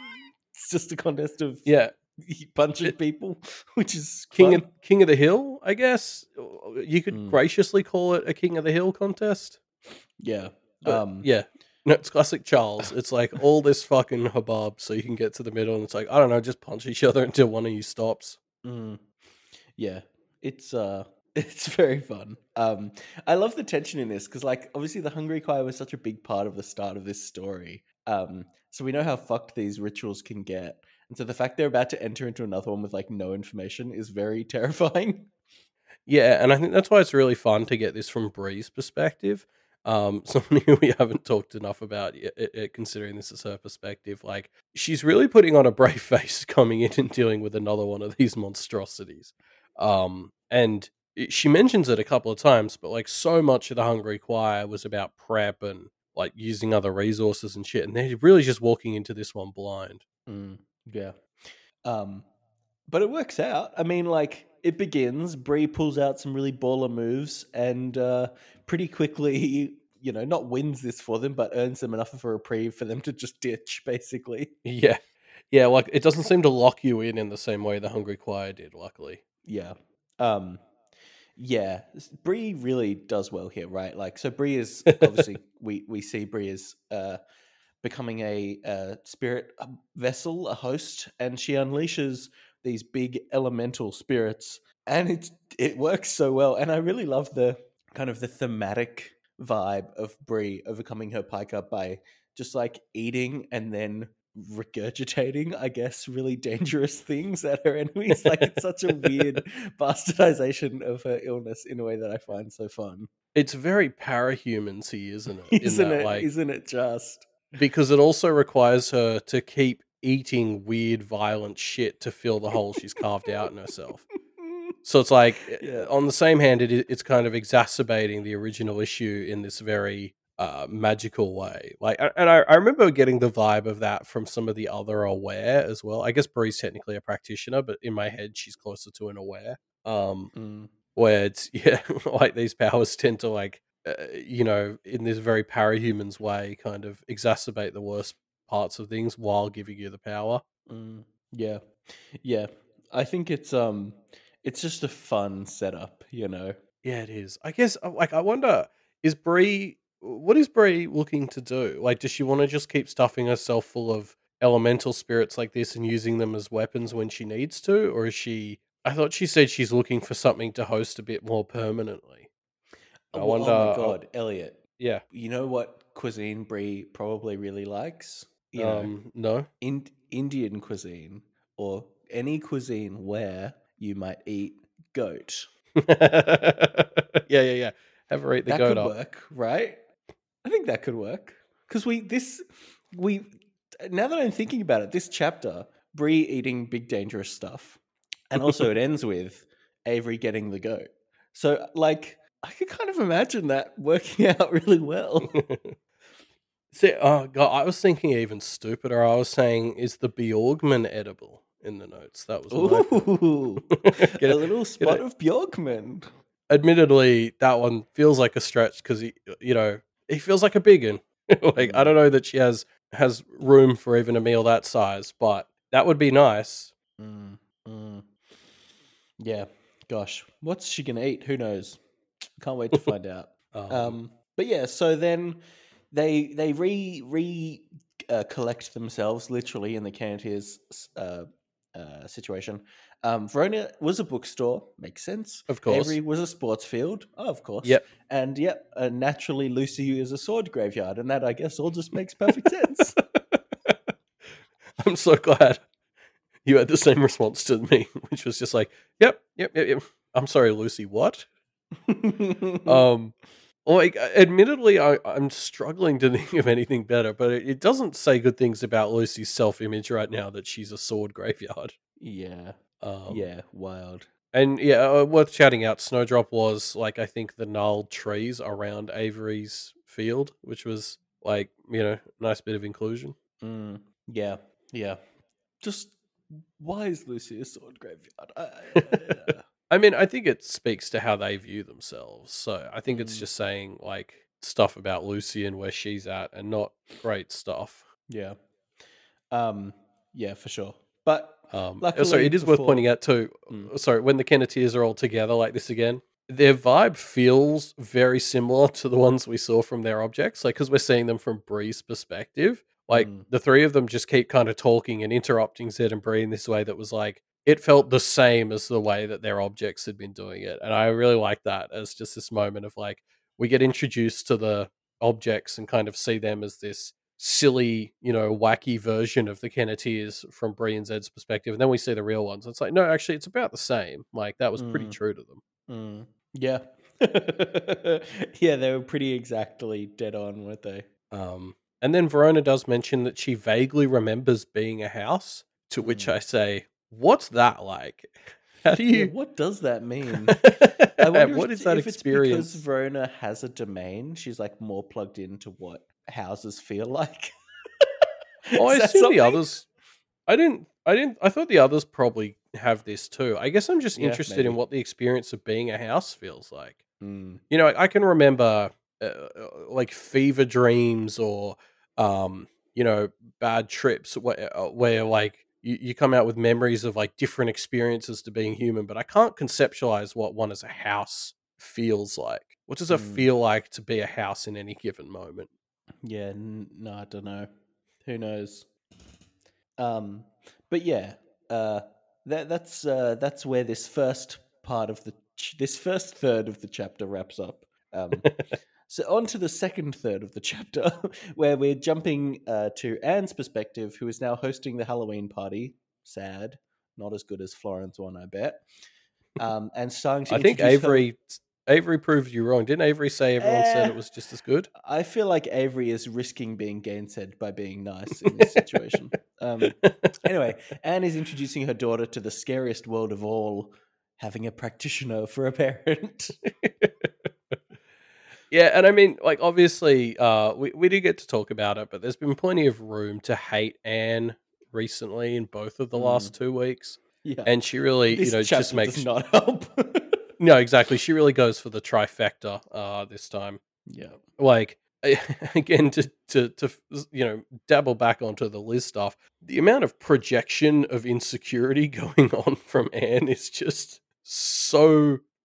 Speaker 1: It's just a contest of
Speaker 2: Yeah,
Speaker 1: punching
Speaker 2: it,
Speaker 1: people, which is
Speaker 2: king of
Speaker 1: fun.
Speaker 2: king of the hill, I guess you could
Speaker 1: Mm,
Speaker 2: graciously call it a king of the hill contest.
Speaker 1: yeah.
Speaker 2: But
Speaker 1: Um,
Speaker 2: yeah, no, it's classic Charles. It's like all this fucking hubbub so you can get to the middle, and it's like, I don't know, just punch each other until one of you stops.
Speaker 1: mm. Yeah, it's uh it's very fun. Um I love the tension in this because like obviously the Hungry Choir was such a big part of the start of this story. Um so we know how fucked these rituals can get. And so the fact they're about to enter into another one with like no information is very terrifying.
Speaker 2: Yeah, and I think that's why it's really fun to get this from Bree's perspective. Um, something who we haven't talked enough about, yet, it, it- considering this is her perspective. Like, she's really putting on a brave face coming in and dealing with another one of these monstrosities. Um, and it- she mentions it a couple of times, but like, so much of the Hungry Choir was about prep and like using other resources and shit, and they're really just walking into this one blind.
Speaker 1: Mm, yeah. Um but it works out. I mean, like it begins. Bree pulls out some really baller moves, and uh, pretty quickly, you know, not wins this for them, but earns them enough of a reprieve for them to just ditch, basically.
Speaker 2: Yeah, yeah, like it doesn't seem to lock you in in the same way the Hungry Choir did. Luckily.
Speaker 1: Yeah. Um. Yeah. Bree really does well here, right? Like, so Bree is obviously we we see Bree is uh becoming a, uh spirit vessel, a host, and she unleashes these big elemental spirits, and it it works so well. And I really love the kind of the thematic vibe of Bree overcoming her piker by just like eating and then regurgitating, I guess, really dangerous things at her enemies. Like it's such a weird bastardization of her illness in a way that I find so fun.
Speaker 2: It's very parahuman-y, isn't it? In
Speaker 1: Isn't
Speaker 2: that,
Speaker 1: it?
Speaker 2: like,
Speaker 1: Isn't it just?
Speaker 2: because it also requires her to keep eating weird, violent shit to fill the hole she's carved out in herself. So it's like, eh,
Speaker 1: Yeah.
Speaker 2: on the same hand, it, it's kind of exacerbating the original issue in this very uh, magical way. Like, a- and I, I remember getting the vibe of that from some of the other aware as well. I guess Bree's technically a practitioner, but in my head, she's closer to an aware. Um,
Speaker 1: Mm,
Speaker 2: where it's yeah, like these powers tend to like uh, you know in this very parahumans way kind of exacerbate the worst parts of things while giving you the power.
Speaker 1: mm, yeah. Yeah. I think it's um it's just a fun setup, you know.
Speaker 2: Yeah, it is. I guess uh, like I wonder, is Bree what is Bree looking to do? Like, does she want to just keep stuffing herself full of elemental spirits like this and using them as weapons when she needs to, or is she? I thought she said she's looking for something to host a bit more permanently.
Speaker 1: Oh,
Speaker 2: I
Speaker 1: well,
Speaker 2: wonder.
Speaker 1: oh my
Speaker 2: uh,
Speaker 1: god, Elliot.
Speaker 2: Yeah.
Speaker 1: You know what cuisine Brie probably really likes? You know,
Speaker 2: Um. No.
Speaker 1: in- Indian cuisine or any cuisine where you might eat goat.
Speaker 2: yeah. Yeah. Yeah. Have her eat the
Speaker 1: That
Speaker 2: goat
Speaker 1: could
Speaker 2: up.
Speaker 1: work, right? I think that could work because we this we now that I'm thinking about it, this chapter, Brie eating big dangerous stuff, and also it ends with Avery getting the goat. So like I could kind of imagine that working out really well.
Speaker 2: See, oh god, I was thinking even stupider. I was saying, is the Bjorgman edible in the notes? That was my
Speaker 1: Ooh,
Speaker 2: get
Speaker 1: a
Speaker 2: it,
Speaker 1: little
Speaker 2: get
Speaker 1: spot
Speaker 2: it.
Speaker 1: of Bjorkman.
Speaker 2: Admittedly, that one feels like a stretch because he, you know, he feels like a big one. Like I
Speaker 1: Mm,
Speaker 2: don't know that she has has room for even a meal that size, but that would be nice.
Speaker 1: mm, mm. Yeah, gosh, what's she gonna eat? Who knows? Can't wait to find out.
Speaker 2: Um,
Speaker 1: Um, but yeah, so then they they re re uh, collect themselves literally in the Canneteers uh, uh, situation. Um, Verona was a bookstore, makes sense.
Speaker 2: of course.
Speaker 1: Avery was a sports field, oh, of course.
Speaker 2: Yep.
Speaker 1: And yep, uh, naturally Lucy is a sword graveyard, and that I guess all just makes perfect sense.
Speaker 2: I'm so glad you had the same response to me, which was just like, "Yep, yep, yep, yep." I'm sorry, Lucy. What? Um, like, admittedly, I, I'm struggling to think of anything better, but it, it doesn't say good things about Lucy's self-image right now that she's a sword graveyard.
Speaker 1: yeah,
Speaker 2: Um,
Speaker 1: yeah, wild.
Speaker 2: and yeah, uh, worth shouting out. Snowdrop was like I think the gnarled trees around Avery's field, which was like you know nice bit of inclusion.
Speaker 1: Mm, yeah, yeah. Just why is Lucy a sword graveyard? I, I, uh,
Speaker 2: I mean, I think it speaks to how they view themselves. So I think it's
Speaker 1: mm,
Speaker 2: just saying like stuff about Lucy and where she's at, and not great stuff.
Speaker 1: yeah, um, yeah, for sure. But
Speaker 2: Um, uh, so
Speaker 1: luckily,
Speaker 2: it is worth
Speaker 1: before
Speaker 2: pointing out too.
Speaker 1: mm,
Speaker 2: uh, Sorry, when the Kenneteers are all together like this again, their vibe feels very similar to the ones we saw from their objects. Like because we're seeing them from Bree's perspective. Like
Speaker 1: mm,
Speaker 2: the three of them just keep kind of talking and interrupting Zed and Bree in this way that was like it felt the same as the way that their objects had been doing it, and I really like that as just this moment of like we get introduced to the objects and kind of see them as this silly, you know, wacky version of the Kenneteers from Bree and Zed's perspective. And then we see the real ones. It's like, no, actually, it's about the same. Like, that was pretty
Speaker 1: mm,
Speaker 2: true to them.
Speaker 1: mm, yeah, yeah, they were pretty exactly dead on, weren't they?
Speaker 2: Um, and then Verona does mention that she vaguely remembers being a house, to which
Speaker 1: Mm.
Speaker 2: I say, what's that like? How do
Speaker 1: Yeah,
Speaker 2: you.
Speaker 1: what does that mean? I wonder
Speaker 2: What
Speaker 1: if,
Speaker 2: is that
Speaker 1: if it's because
Speaker 2: experience?
Speaker 1: Verona has a domain. She's like more plugged into what houses feel like.
Speaker 2: Oh, I
Speaker 1: Is that
Speaker 2: assume the
Speaker 1: something?
Speaker 2: others. I didn't. I didn't. I thought the others probably have this too. I guess I'm just
Speaker 1: Yeah,
Speaker 2: interested in
Speaker 1: maybe.
Speaker 2: what the experience of being a house feels like.
Speaker 1: Mm,
Speaker 2: You know, I can remember uh, uh, like fever dreams or, um, you know, bad trips where, uh, where like you, you come out with memories of like different experiences to being human, but I can't conceptualize what one as a house feels like. What does it
Speaker 1: mm.
Speaker 2: feel like to be a house in any given moment?
Speaker 1: Yeah, n- no, I don't know. Who knows? Um, but yeah, uh, that that's uh, that's where this first part of the ch- this first third of the chapter wraps up. Um, so on to the second third of the chapter, where we're jumping uh, to Anne's perspective, who is now hosting the Halloween party. Sad, not as good as Florence one, I bet. Um, and starting to
Speaker 2: I think
Speaker 1: introduce her.
Speaker 2: Avery Avery proved you wrong. Didn't Avery say everyone said
Speaker 1: Eh,
Speaker 2: it was just as good?
Speaker 1: I feel like Avery is risking being gainsaid by being nice in this situation. Um, anyway, Anne is introducing her daughter to the scariest world of all, having a practitioner for a parent.
Speaker 2: Yeah, and I mean, like, obviously, uh, we, we did get to talk about it, but there's been plenty of room to hate Anne recently in both of the
Speaker 1: Mm,
Speaker 2: last two weeks.
Speaker 1: yeah,
Speaker 2: And she really, you
Speaker 1: this
Speaker 2: know, just
Speaker 1: chapter does
Speaker 2: makes.
Speaker 1: not help.
Speaker 2: No, exactly. She really goes for the trifecta uh, this time.
Speaker 1: yeah.
Speaker 2: Like, again, to, to, to, you know, dabble back onto the Liz stuff, the amount of projection of insecurity going on from Anne is just so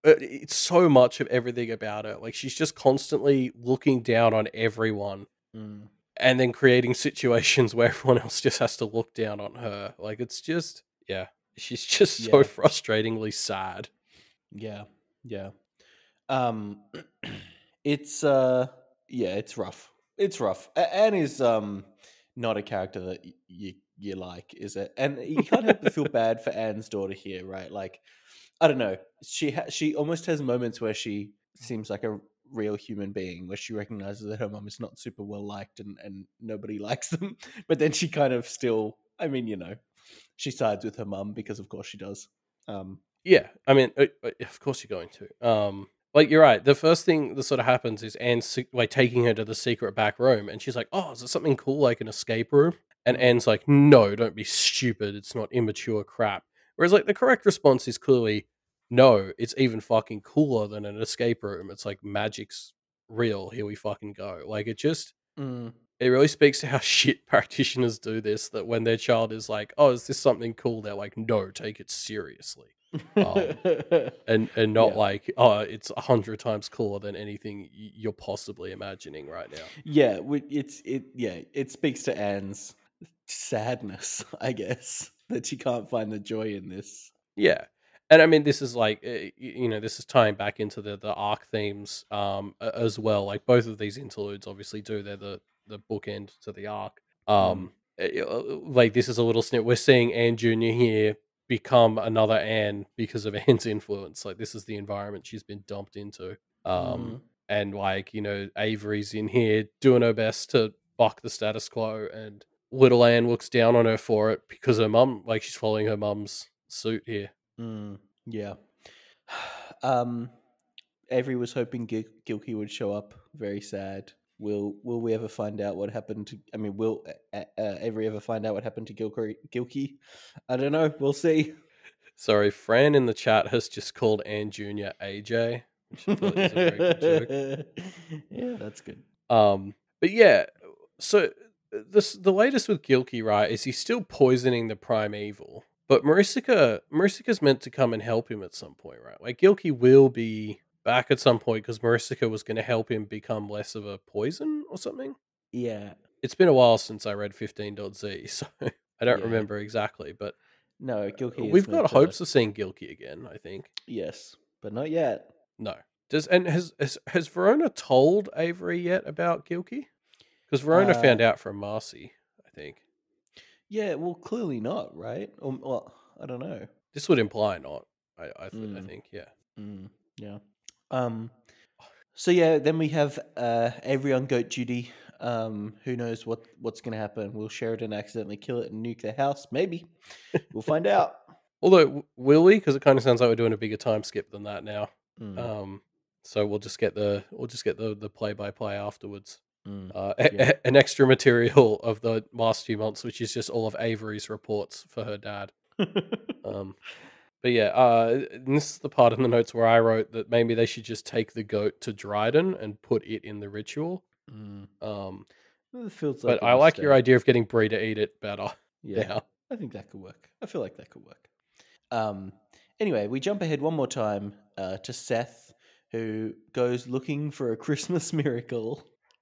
Speaker 2: uh, it's so much of everything about her. Like she's just constantly looking down on everyone
Speaker 1: Mm.
Speaker 2: and then creating situations where everyone else just has to look down on her. Like it's just, yeah, she's just so
Speaker 1: Yeah.
Speaker 2: frustratingly sad.
Speaker 1: Yeah. Yeah. Um, it's uh, yeah, it's rough. It's rough. A- Anne is um not a character that y- you you like, is it? And you can't help but feel bad for Anne's daughter here, right? Like, I don't know. She ha- she almost has moments where she seems like a real human being, where she recognizes that her mum is not super well liked and and nobody likes them. But then she kind of still, I mean, you know, she sides with her mum because of course she does. Um,
Speaker 2: Yeah, I mean, uh, uh, of course you're going to. Um, like you're right. The first thing that sort of happens is Anne se- like taking her to the secret back room, and she's like, "Oh, is it something cool like an escape room?" And
Speaker 1: mm,
Speaker 2: Anne's like, "No, don't be stupid. It's not immature crap." Whereas like the correct response is clearly, "No, it's even fucking cooler than an escape room. It's like magic's real. Here we fucking go." Like it just
Speaker 1: mm.
Speaker 2: it really speaks to how shit practitioners do this. That when their child is like, "Oh, is this something cool?" They're like, "No, take it seriously." Um, and and not
Speaker 1: Yeah.
Speaker 2: like, oh, it's a hundred times cooler than anything y- you're possibly imagining right now.
Speaker 1: Yeah, we- it's it. Yeah, it speaks to Anne's sadness, I guess, that she can't find the joy in this.
Speaker 2: Yeah, and I mean, this is like, uh, y- you know, this is tying back into the the arc themes, um, a- as well. Like both of these interludes obviously do. They're the the bookend to the arc.
Speaker 1: Mm,
Speaker 2: Um, uh, uh, like this is a little snip. We're seeing Anne Junior here become another Anne because of Anne's influence. Like this is the environment she's been dumped into. Um,
Speaker 1: mm,
Speaker 2: and like you know, Avery's in here doing her best to buck the status quo, and little Anne looks down on her for it because her mum, like she's following her mum's suit here.
Speaker 1: mm, yeah. Um, Avery was hoping Gil- Gilkey would show up. Very sad. Will Will we ever find out what happened to? I mean, will uh, uh, Avery ever find out what happened to Gilkey? Gilkey? I don't know. We'll see.
Speaker 2: Sorry, Fran in the chat has just called Anne Junior A J, which I thought is a very good joke.
Speaker 1: Yeah, that's good.
Speaker 2: Um, but yeah, so uh, this the latest with Gilkey, right, is he's still poisoning the primeval, but Marisica Marisica's meant to come and help him at some point, right? Like Gilkey will be back at some point because Marisica was going to help him become less of a poison or something.
Speaker 1: Yeah,
Speaker 2: It's been a while since I read fifteen Z, so I don't
Speaker 1: yeah.
Speaker 2: remember exactly, but
Speaker 1: No, Gilkey is
Speaker 2: we've
Speaker 1: meant
Speaker 2: got
Speaker 1: to.
Speaker 2: hopes of seeing Gilkey again, I think.
Speaker 1: Yes, but not yet.
Speaker 2: No. Does and has has, has Verona told Avery yet about Gilkey? Because Verona
Speaker 1: Uh,
Speaker 2: found out from Marcy, I think.
Speaker 1: yeah. Well, clearly not, right? Or, well, I don't know.
Speaker 2: This would imply not. I I, th- I
Speaker 1: Mm,
Speaker 2: think, yeah.
Speaker 1: mm, yeah. Um. So yeah, then we have uh, Avery on goat duty. Um, who knows what what's going to happen? Will Sheridan accidentally kill it and nuke their house? Maybe. We'll find out.
Speaker 2: Although w- will we? Because it kind of sounds like we're doing a bigger time skip than that now.
Speaker 1: Mm,
Speaker 2: Um, so we'll just get the we'll just get the the play by play afterwards.
Speaker 1: mm,
Speaker 2: Uh,
Speaker 1: yeah.
Speaker 2: an extra material of the last few months, which is just all of Avery's reports for her dad. Um, but yeah, uh, and this is the part in the notes where I wrote that maybe they should just take the goat to Dryden and put it in the ritual.
Speaker 1: Mm.
Speaker 2: Um,
Speaker 1: It feels like
Speaker 2: but
Speaker 1: a
Speaker 2: I like your
Speaker 1: mistake.
Speaker 2: idea of getting Brie to eat it better
Speaker 1: Yeah,
Speaker 2: now.
Speaker 1: I think that could work. I feel like that could work. Um, anyway, we jump ahead one more time uh, to Seth, who goes looking for a Christmas miracle.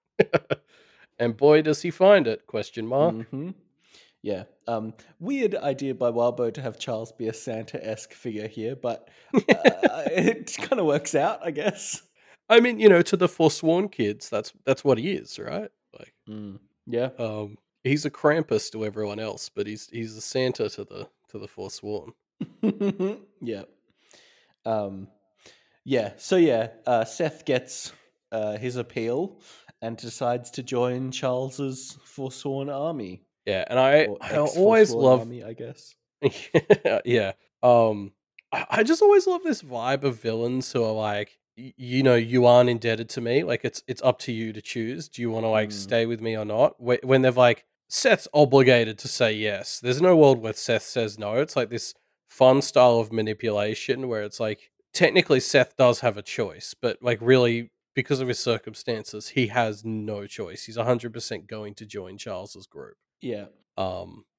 Speaker 2: And boy, does he find it? Question mark.
Speaker 1: hmm Yeah. Um, weird idea by Wildbow to have Charles be a Santa-esque figure here, but uh, it kind of works out, I guess.
Speaker 2: I mean, you know, to the Forsworn kids, that's that's what he is, right? Like,
Speaker 1: Mm. Yeah.
Speaker 2: um, he's a Krampus to everyone else, but he's he's a Santa to the to the Forsworn.
Speaker 1: Yeah. Um, yeah. So yeah, uh, Seth gets uh, his appeal and decides to join Charles's Forsworn army,
Speaker 2: Yeah, and I
Speaker 1: or
Speaker 2: I always
Speaker 1: ex-Forsworn
Speaker 2: love,
Speaker 1: army, I guess.
Speaker 2: yeah. Um, I, I just always love this vibe of villains who are like, y- you know, you aren't indebted to me. Like it's it's up to you to choose. Do you want to like
Speaker 1: Mm.
Speaker 2: stay with me or not? Wh- When they've like Seth's obligated to say yes. There's no world where Seth says no. It's like this fun style of manipulation where it's like technically Seth does have a choice, but like really because of his circumstances, he has no choice. He's one hundred percent going to join Charles's group.
Speaker 1: Yeah.
Speaker 2: Um,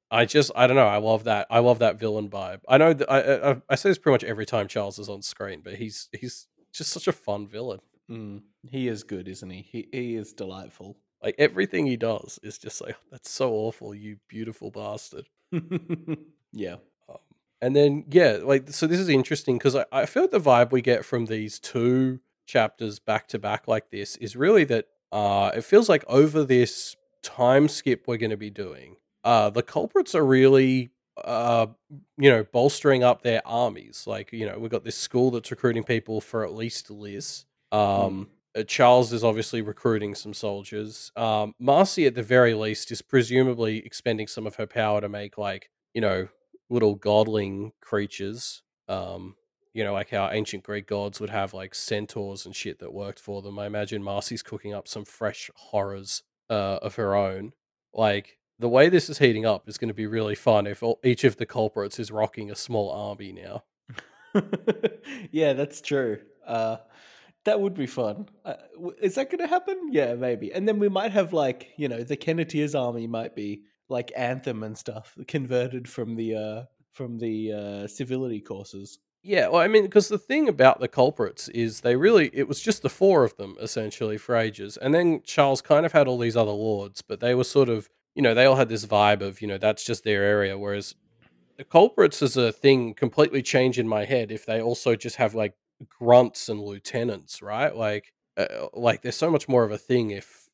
Speaker 2: I just I don't know. I love that. I love that villain vibe. I know that I I, I say this pretty much every time Charles is on screen, but he's he's just such a fun villain.
Speaker 1: Mm, he is good, isn't he? He he is delightful.
Speaker 2: Like everything he does is just like that's so awful, you beautiful bastard.
Speaker 1: Yeah.
Speaker 2: Um, and then yeah, like so this is interesting because I, I feel the vibe we get from these two chapters back to back like this is really that uh it feels like over this time skip we're going to be doing, uh the culprits are really uh you know bolstering up their armies. Like, you know, we've got this school that's recruiting people for at least Liz.
Speaker 1: Mm.
Speaker 2: um uh, Charles is obviously recruiting some soldiers. um Marcy at the very least is presumably expending some of her power to make, like, you know, little godling creatures. Um, you know, like how ancient Greek gods would have like centaurs and shit that worked for them. I imagine Marcy's cooking up some fresh horrors uh, of her own. Like the way this is heating up is going to be really fun if all, each of the culprits is rocking a small army now.
Speaker 1: Yeah, that's true. Uh, that would be fun. Uh, w- is that going to happen? Yeah, maybe. And then we might have, like, you know, the Kenneteers army might be like Anthem and stuff converted from the uh from the uh civility courses.
Speaker 2: Yeah, well, I mean, because the thing about the culprits is they really, it was just the four of them essentially for ages. And then Charles kind of had all these other lords, but they were sort of, you know, they all had this vibe of, you know, that's just their area. Whereas the culprits as a thing completely change in my head if they also just have like grunts and lieutenants, right? Like, uh, like there's so much more of a thing if,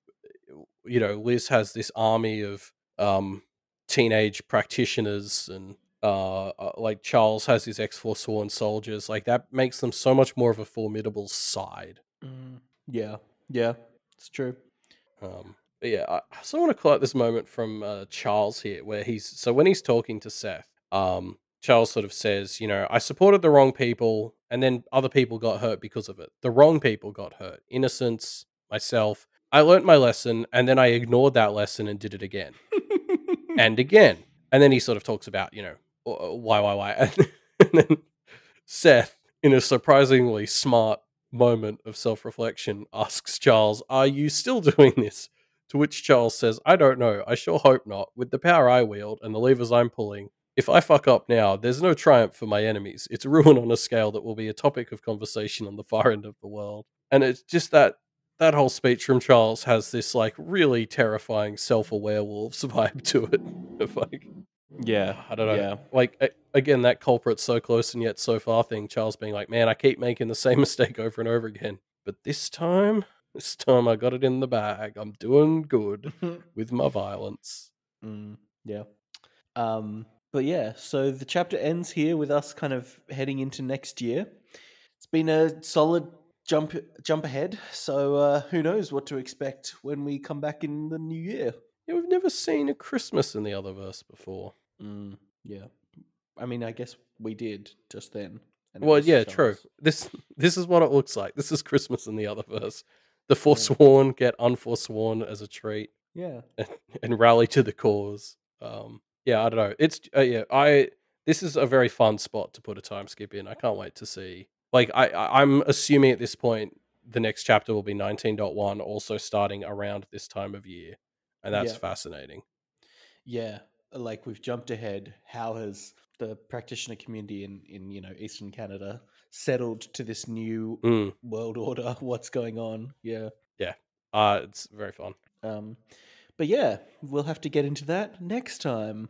Speaker 2: you know, Liz has this army of um teenage practitioners and uh, uh like Charles has his ex-forsworn soldiers. Like that makes them so much more of a formidable side.
Speaker 1: Mm, yeah, yeah, it's true.
Speaker 2: Um, but yeah, I I also want to call out this moment from uh, Charles here, where he's so when he's talking to Seth, um, Charles sort of says, you know, I supported the wrong people, and then other people got hurt because of it. The wrong people got hurt. Innocents, myself. I learnt my lesson, and then I ignored that lesson and did it again and again. And then he sort of talks about, you know, uh, why, why, why, and then Seth, in a surprisingly smart moment of self reflection, asks Charles, are you still doing this? To which Charles says, I don't know. I sure hope not. With the power I wield and the levers I'm pulling, if I fuck up now, there's no triumph for my enemies. It's ruin on a scale that will be a topic of conversation on the far end of the world. And it's just that that whole speech from Charles has this like really terrifying self aware wolves vibe to it. Of like,
Speaker 1: Yeah,
Speaker 2: I don't know.
Speaker 1: yeah.
Speaker 2: Like a- again, that culprit's so close and yet so far thing. Charles being like, "Man, I keep making the same mistake over and over again, but this time, this time I got it in the bag. I'm doing good with my violence."
Speaker 1: Mm, yeah. Um, but yeah, so the chapter ends here with us kind of heading into next year. It's been a solid jump jump ahead, so uh, who knows what to expect when we come back in the new year.
Speaker 2: Yeah, we've never seen a Christmas in the other verse before.
Speaker 1: Mm, yeah, I mean, I guess we did just then, and it
Speaker 2: Well,
Speaker 1: was
Speaker 2: yeah, true.
Speaker 1: Charles.
Speaker 2: This this is what it looks like. This is Christmas in the other verse. The
Speaker 1: Yeah,
Speaker 2: forsworn get unforesworn as a treat
Speaker 1: yeah,
Speaker 2: and, and rally to the cause. Um, yeah, I don't know. It's uh, yeah, I this is a very fun spot to put a time skip in. I can't wait to see. Like I, I I'm assuming at this point the next chapter will be nineteen point one, also starting around this time of year, and that's
Speaker 1: yeah,
Speaker 2: fascinating.
Speaker 1: yeah. Like we've jumped ahead. How has the practitioner community in in you know Eastern Canada settled to this new
Speaker 2: Mm,
Speaker 1: world order? What's going on? Yeah.
Speaker 2: yeah, uh, it's very fun.
Speaker 1: Um, but yeah, we'll have to get into that next time.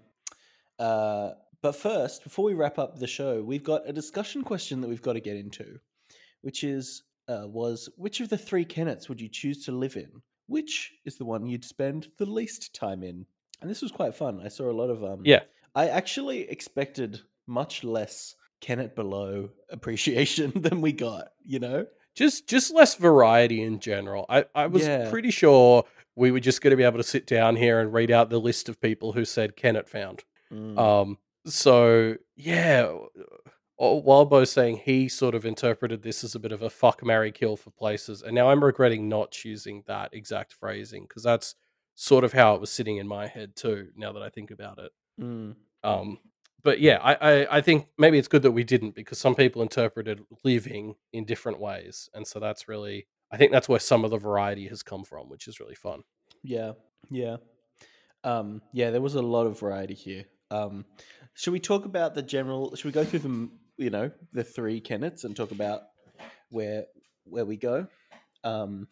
Speaker 1: Uh, but first, before we wrap up the show, we've got a discussion question that we've got to get into, which is uh, was which of the three Kennets would you choose to live in? Which is the one you'd spend the least time in? And this was quite fun. I saw a lot of um.
Speaker 2: Yeah,
Speaker 1: I actually expected much less Kennet below appreciation than we got. You know?
Speaker 2: just just less variety in general. I I was
Speaker 1: Yeah.
Speaker 2: pretty sure we were just going to be able to sit down here and read out the list of people who said Kenneth found.
Speaker 1: Mm.
Speaker 2: Um, so yeah, uh, Wildbow saying he sort of interpreted this as a bit of a fuck, marry, kill for places, and now I'm regretting not choosing that exact phrasing because that's sort of how it was sitting in my head too. Now that I think about it,
Speaker 1: Mm.
Speaker 2: um, but yeah, I, I I think maybe it's good that we didn't because some people interpreted living in different ways, and so that's really I think that's where some of the variety has come from, which is really fun.
Speaker 1: Yeah. Yeah. Um, yeah, there was a lot of variety here. Um, should we talk about the general? Should we go through them? You know, the three Kennets and talk about where where we go. Um,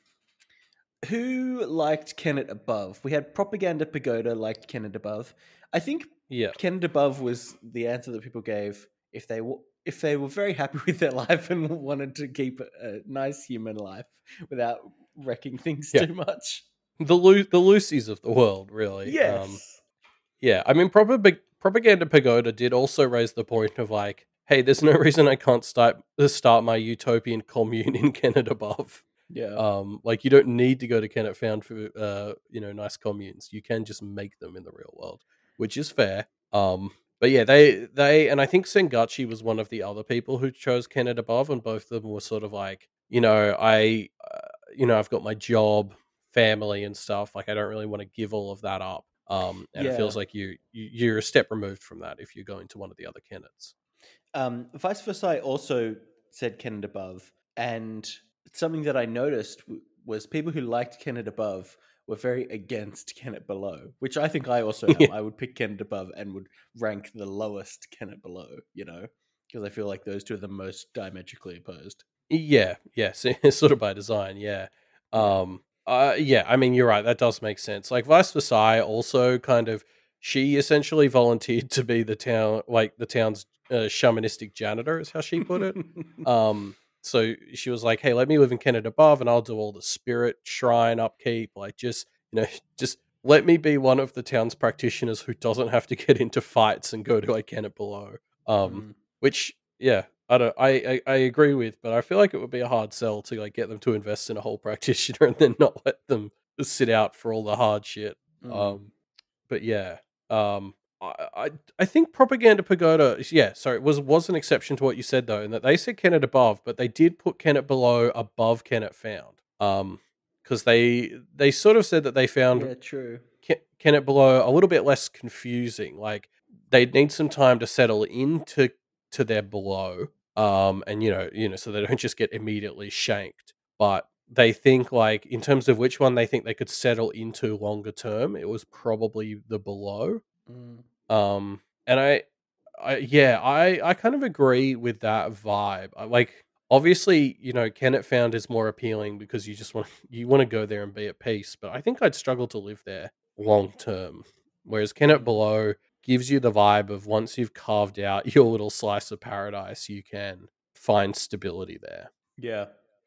Speaker 1: who liked Kennet above? We had Propaganda Pagoda liked Kennet above. I think
Speaker 2: Yeah.
Speaker 1: Kennet above was the answer that people gave if they were if they were very happy with their life and wanted to keep a, a nice human life without wrecking things
Speaker 2: Yeah.
Speaker 1: too much.
Speaker 2: The Lu- the Lucy's of the world, really. Um,
Speaker 1: Yes.
Speaker 2: yeah, I mean, Propag- Propaganda Pagoda did also raise the point of like, hey, there's no reason I can't start start my utopian commune in Kennet above.
Speaker 1: Yeah.
Speaker 2: Um, like you don't need to go to Kennet Found for uh, you know, nice communes. You can just make them in the real world, which is fair. Um, but yeah, they they and I think Sengachi was one of the other people who chose Kennet above, and both of them were sort of like, you know, I, uh, you know, I've got my job, family, and stuff. Like I don't really want to give all of that up. Um, and it
Speaker 1: Yeah.
Speaker 2: feels like you, you you're a step removed from that if you're going to one of the other Kennets.
Speaker 1: Um, Vice Versa also said Kennet above, and something that I noticed w- was people who liked Kennet above were very against Kennet below, which I think I also am.
Speaker 2: Yeah,
Speaker 1: I would pick Kennet above and would rank the lowest Kennet below, you know, because I feel like those two are the most diametrically opposed.
Speaker 2: yeah, yes, sort of by design. Yeah,
Speaker 1: Yeah.
Speaker 2: um, uh, yeah. I mean, you're right. That does make sense. Like Vice Versailles also kind of she essentially volunteered to be the town, like the town's uh, shamanistic janitor, is how she put it. Um, so she was like, "Hey, let me live in Kennet above, and I'll do all the spirit shrine upkeep. Like, just you know, just let me be one of the town's practitioners who doesn't have to get into fights and go to like Kennet below." Um,
Speaker 1: Mm.
Speaker 2: which, yeah, I don't, I, I, I agree with, but I feel like it would be a hard sell to like get them to invest in a whole practitioner and then not let them sit out for all the hard shit.
Speaker 1: Mm.
Speaker 2: Um, but yeah, um, I, I I think Propaganda Pagoda, yeah, sorry, it was was an exception to what you said though, in that they said Kennet above, but they did put Kennet below above Kennet found. Um, because they they sort of said that they found
Speaker 1: Yeah, true.
Speaker 2: Ke- Kennet below a little bit less confusing. Like they'd need some time to settle into to their below, um, and you know, you know, so they don't just get immediately shanked. But they think like in terms of which one they think they could settle into longer term, it was probably the below.
Speaker 1: Mm.
Speaker 2: Um, and I, I yeah, I I kind of agree with that vibe. I, like obviously, you know, Kennet Found is more appealing because you just want you want to go there and be at peace. But I think I'd struggle to live there long term. Whereas Kennet
Speaker 1: Mm.
Speaker 2: Below gives you the vibe of once you've carved out your little slice of paradise, you can find stability there.
Speaker 1: Yeah.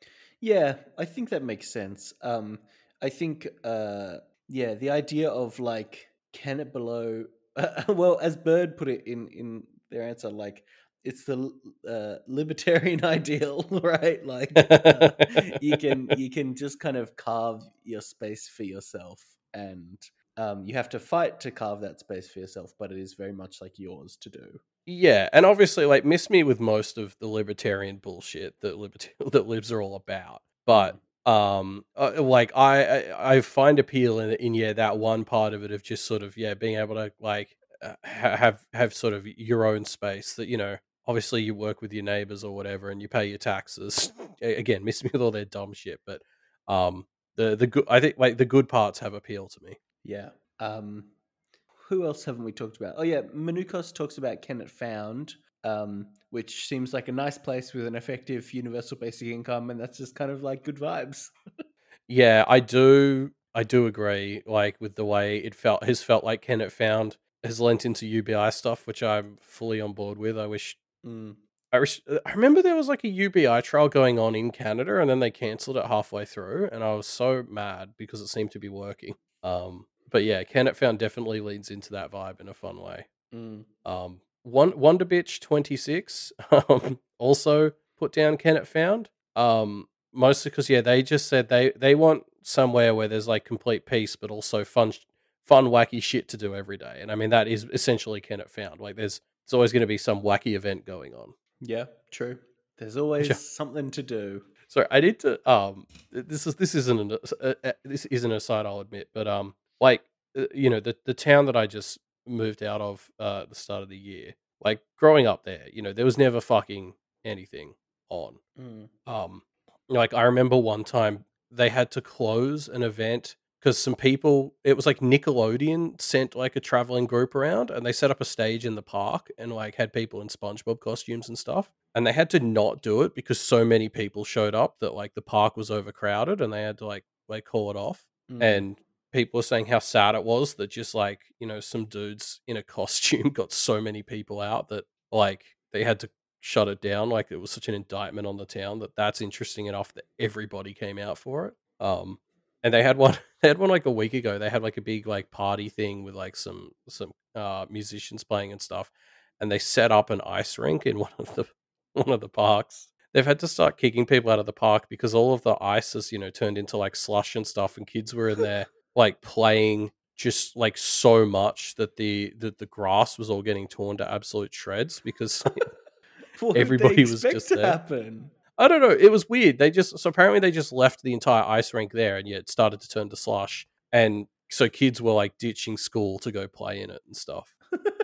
Speaker 1: Yeah, I think that makes sense. Um, I think, uh, yeah, the idea of like, can it below? Well, as Bird put it in in their answer, like it's the uh, libertarian ideal, right? Like, uh, you can you can just kind of carve your space for yourself, and um, you have to fight to carve that space for yourself, but it is very much like yours to do.
Speaker 2: Yeah, and obviously, like, miss me with most of the libertarian bullshit that libert- that libs are all about.
Speaker 1: Mm.
Speaker 2: But um, uh, like, I, I I find appeal in in yeah that one part of it of just sort of yeah being able to like uh, ha- have have sort of your own space that you know. Obviously, you work with your neighbors or whatever, and you pay your taxes. A- Again, miss me with all their dumb shit, but um, the the good I think like the good parts have appeal to me.
Speaker 1: Yeah. Um, who else haven't we talked about? Oh yeah, Manukos talks about Kennet Found, um, which seems like a nice place with an effective universal basic income, and that's just kind of like good vibes.
Speaker 2: Yeah, I do. I do agree. Like with the way it felt, has felt like Kennet Found has lent into U B I stuff, which I'm fully on board with. I wish.
Speaker 1: Mm.
Speaker 2: I wish. uh, I remember there was like a U B I trial going on in Canada, and then they cancelled it halfway through, and I was so mad because it seemed to be working. Um, but yeah, Kennet Found definitely leads into that vibe in a fun way.
Speaker 1: Mm.
Speaker 2: Um, one Wonder Bitch twenty six um, also put down Kennet Found. Um, mostly because yeah, they just said they they want somewhere where there's like complete peace, but also fun, sh- fun wacky shit to do every day. And I mean that is essentially Kennet Found. Like there's there's always going to be some wacky event going on.
Speaker 1: Yeah, true. There's
Speaker 2: Which
Speaker 1: always
Speaker 2: I-
Speaker 1: something to do.
Speaker 2: Sorry, I need to. Um, this is this isn't an, uh, uh, this isn't a side I'll admit, but um, like uh, you know the the town that I just moved out of uh, at the start of the year. Like growing up there, you know, there was never fucking anything on.
Speaker 1: Mm.
Speaker 2: Um, like I remember one time they had to close an event because some people, it was like Nickelodeon sent like a traveling group around, and they set up a stage in the park and like had people in SpongeBob costumes and stuff. And they had to not do it because so many people showed up that like the park was overcrowded, and they had to like like call it off.
Speaker 1: Mm.
Speaker 2: And people were saying how sad it was that just like, you know, some dudes in a costume got so many people out that like they had to shut it down. Like it was such an indictment on the town that that's interesting enough that everybody came out for it. Um, and they had one, they had one like a week ago. They had like a big like party thing with like some some uh, musicians playing and stuff, and they set up an ice rink in one of the one of the parks. They've had to start kicking people out of the park because all of the ice has, you know, turned into like slush and stuff, and kids were in there like playing just like so much that the that the grass was all getting torn to absolute shreds because
Speaker 1: What did
Speaker 2: everybody
Speaker 1: they
Speaker 2: was
Speaker 1: expect
Speaker 2: just
Speaker 1: to
Speaker 2: there.
Speaker 1: happen?
Speaker 2: I don't know. It was weird. They just so apparently they just left the entire ice rink there, and yet it started to turn to slush, and so kids were like ditching school to go play in it and stuff.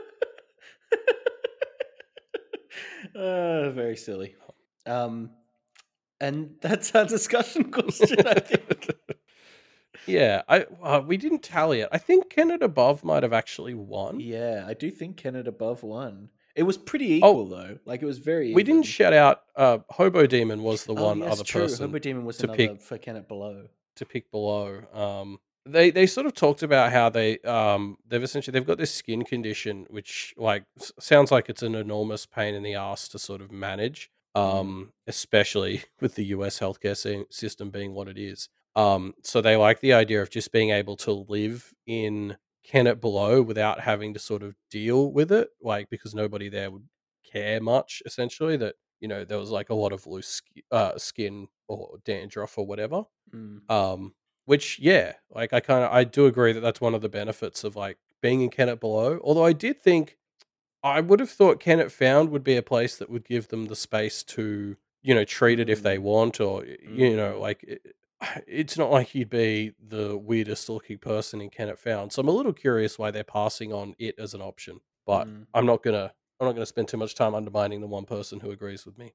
Speaker 1: uh, very silly. Um, and that's our discussion question, I think.
Speaker 2: Yeah, I uh, we didn't tally it. I think Kenneth Above might have actually won.
Speaker 1: Yeah, I do think Kenneth Above won. It was pretty equal oh, though. Like it was very.
Speaker 2: We
Speaker 1: even.
Speaker 2: didn't shout out. Uh, Hobo Demon was the
Speaker 1: oh,
Speaker 2: one
Speaker 1: yes,
Speaker 2: other
Speaker 1: true.
Speaker 2: person.
Speaker 1: Hobo Demon was
Speaker 2: to
Speaker 1: another
Speaker 2: pick,
Speaker 1: for Kenneth Below.
Speaker 2: To pick below. Um, they they sort of talked about how they um they've essentially they've got this skin condition which like s- sounds like it's an enormous pain in the ass to sort of manage. Um, mm. Especially with the U S healthcare se- system being what it is. Um, so they like the idea of just being able to live in Kenneth Below without having to sort of deal with it, like because nobody there would care much. Essentially, that you know there was like a lot of loose sk- uh, skin or dandruff or whatever.
Speaker 1: Mm.
Speaker 2: Um, which yeah, like I kind of I do agree that that's one of the benefits of like being in Kenneth Below. Although I did think I would have thought Kenneth Found would be a place that would give them the space to you know treat it if they
Speaker 1: Mm.
Speaker 2: want, or you know
Speaker 1: Mm.
Speaker 2: like. It, it's not like you'd be the weirdest looking person in Kenneth Found. So I'm a little curious why they're passing on it as an option. But
Speaker 1: Mm.
Speaker 2: I'm not gonna I'm not gonna spend too much time undermining the one person who agrees with me.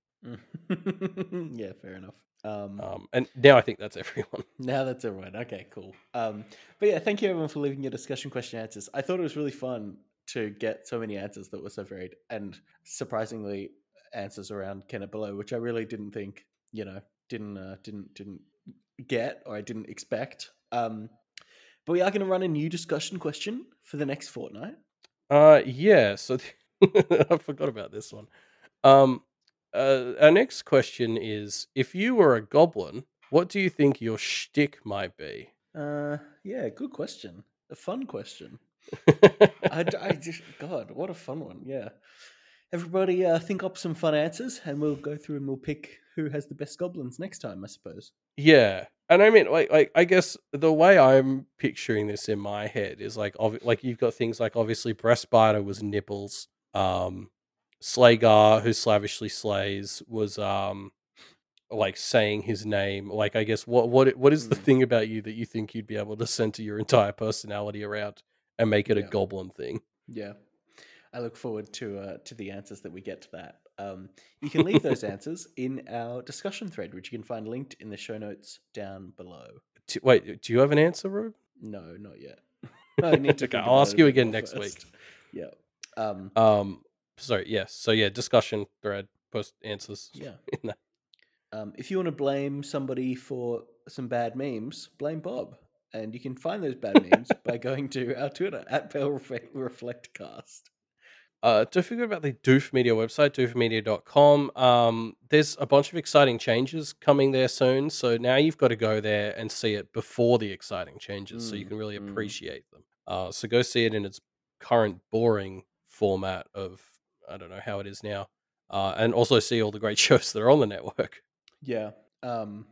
Speaker 1: Yeah, fair enough. Um,
Speaker 2: um, and now I think that's everyone.
Speaker 1: Now that's everyone. Okay, cool. Um, but yeah, thank you everyone for leaving your discussion question answers. I thought it was really fun to get so many answers that were so varied and surprisingly answers around Kenneth Below, which I really didn't think, you know, didn't uh, didn't didn't get or I didn't expect. Um, but we are going to run a new discussion question for the next fortnight.
Speaker 2: Uh, yeah. So I forgot about this one. Um, uh, our next question is: if you were a goblin, what do you think your shtick might be?
Speaker 1: Uh, yeah, good question. A fun question. I, I just God, what a fun one! Yeah, everybody, uh, think up some fun answers, and we'll go through and we'll pick who has the best goblins next time, I suppose.
Speaker 2: Yeah, and I mean, like, like I guess the way I'm picturing this in my head is like, obvi- like you've got things like obviously Breastbiter was nipples. Um, Slagar, who slavishly slays, was um like saying his name. Like, I guess what what what is the
Speaker 1: Mm.
Speaker 2: thing about you that you think you'd be able to center your entire personality around and make it a
Speaker 1: Yeah.
Speaker 2: goblin thing?
Speaker 1: Yeah, I look forward to uh, to the answers that we get to that. Um, you can leave those answers in our discussion thread, which you can find linked in the show notes down below.
Speaker 2: Do, wait, do you have an answer, Rube?
Speaker 1: No, not yet. I need to.
Speaker 2: Okay,
Speaker 1: think
Speaker 2: I'll
Speaker 1: about
Speaker 2: ask
Speaker 1: it a
Speaker 2: you
Speaker 1: bit
Speaker 2: again
Speaker 1: more
Speaker 2: next
Speaker 1: first.
Speaker 2: week.
Speaker 1: Yeah. Um.
Speaker 2: Um. Sorry. Yes. So yeah, discussion thread, post answers.
Speaker 1: Yeah.
Speaker 2: in that.
Speaker 1: Um, if you want to blame somebody for some bad memes, blame Bob. And you can find those bad memes by going to our Twitter at Pale Reflect Cast.
Speaker 2: Uh, don't forget about the Doof Media website, doof media dot com. Um, there's a bunch of exciting changes coming there soon. So now you've got to go there and see it before the exciting changes
Speaker 1: Mm,
Speaker 2: so you can really
Speaker 1: mm.
Speaker 2: appreciate them. Uh, so go see it in its current boring format of, I don't know how it is now. Uh, and also see all the great shows that are on the network.
Speaker 1: Yeah. Um,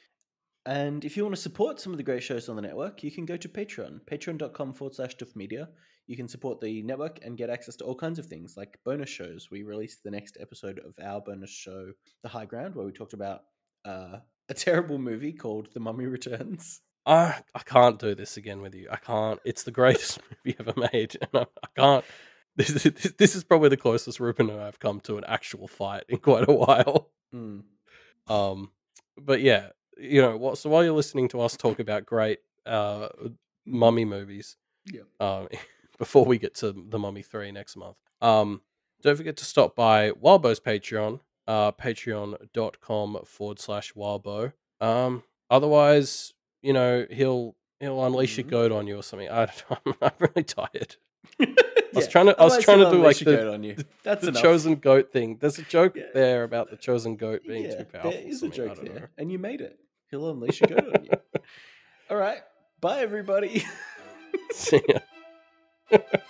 Speaker 1: and if you want to support some of the great shows on the network, you can go to Patreon, patreon.com forward slash Doof Media. You can support the network and get access to all kinds of things like bonus shows. We released the next episode of our bonus show, The High Ground, where we talked about uh, a terrible movie called The Mummy Returns.
Speaker 2: I, I can't do this again with you. I can't. It's the greatest movie ever made. And I, I can't. This is, this, this is probably the closest Ruben and I have come to an actual fight in quite a while.
Speaker 1: Mm.
Speaker 2: Um, But yeah, you know what? So while you're listening to us talk about great uh,
Speaker 1: Mhm.
Speaker 2: mummy movies.
Speaker 1: Yeah.
Speaker 2: Um, before we get to the Mummy three next month. Um, don't forget to stop by Wildbow's Patreon, uh, patreon.com forward slash Wildbow. Um, otherwise, you know, he'll he'll unleash a
Speaker 1: Mhm.
Speaker 2: goat on you or something. I don't, I'm, I'm really tired. I was
Speaker 1: Yeah,
Speaker 2: trying to I was
Speaker 1: otherwise
Speaker 2: trying to
Speaker 1: he'll
Speaker 2: do like
Speaker 1: unleash a
Speaker 2: the,
Speaker 1: goat on you. That's
Speaker 2: the
Speaker 1: enough.
Speaker 2: chosen goat thing. There's a joke
Speaker 1: Yeah.
Speaker 2: there about the chosen goat being
Speaker 1: Yeah,
Speaker 2: too
Speaker 1: there
Speaker 2: powerful. or
Speaker 1: is a
Speaker 2: something. I
Speaker 1: joke
Speaker 2: don't know.
Speaker 1: there, and you made it. He'll unleash a goat on you. All right, bye everybody.
Speaker 2: See ya.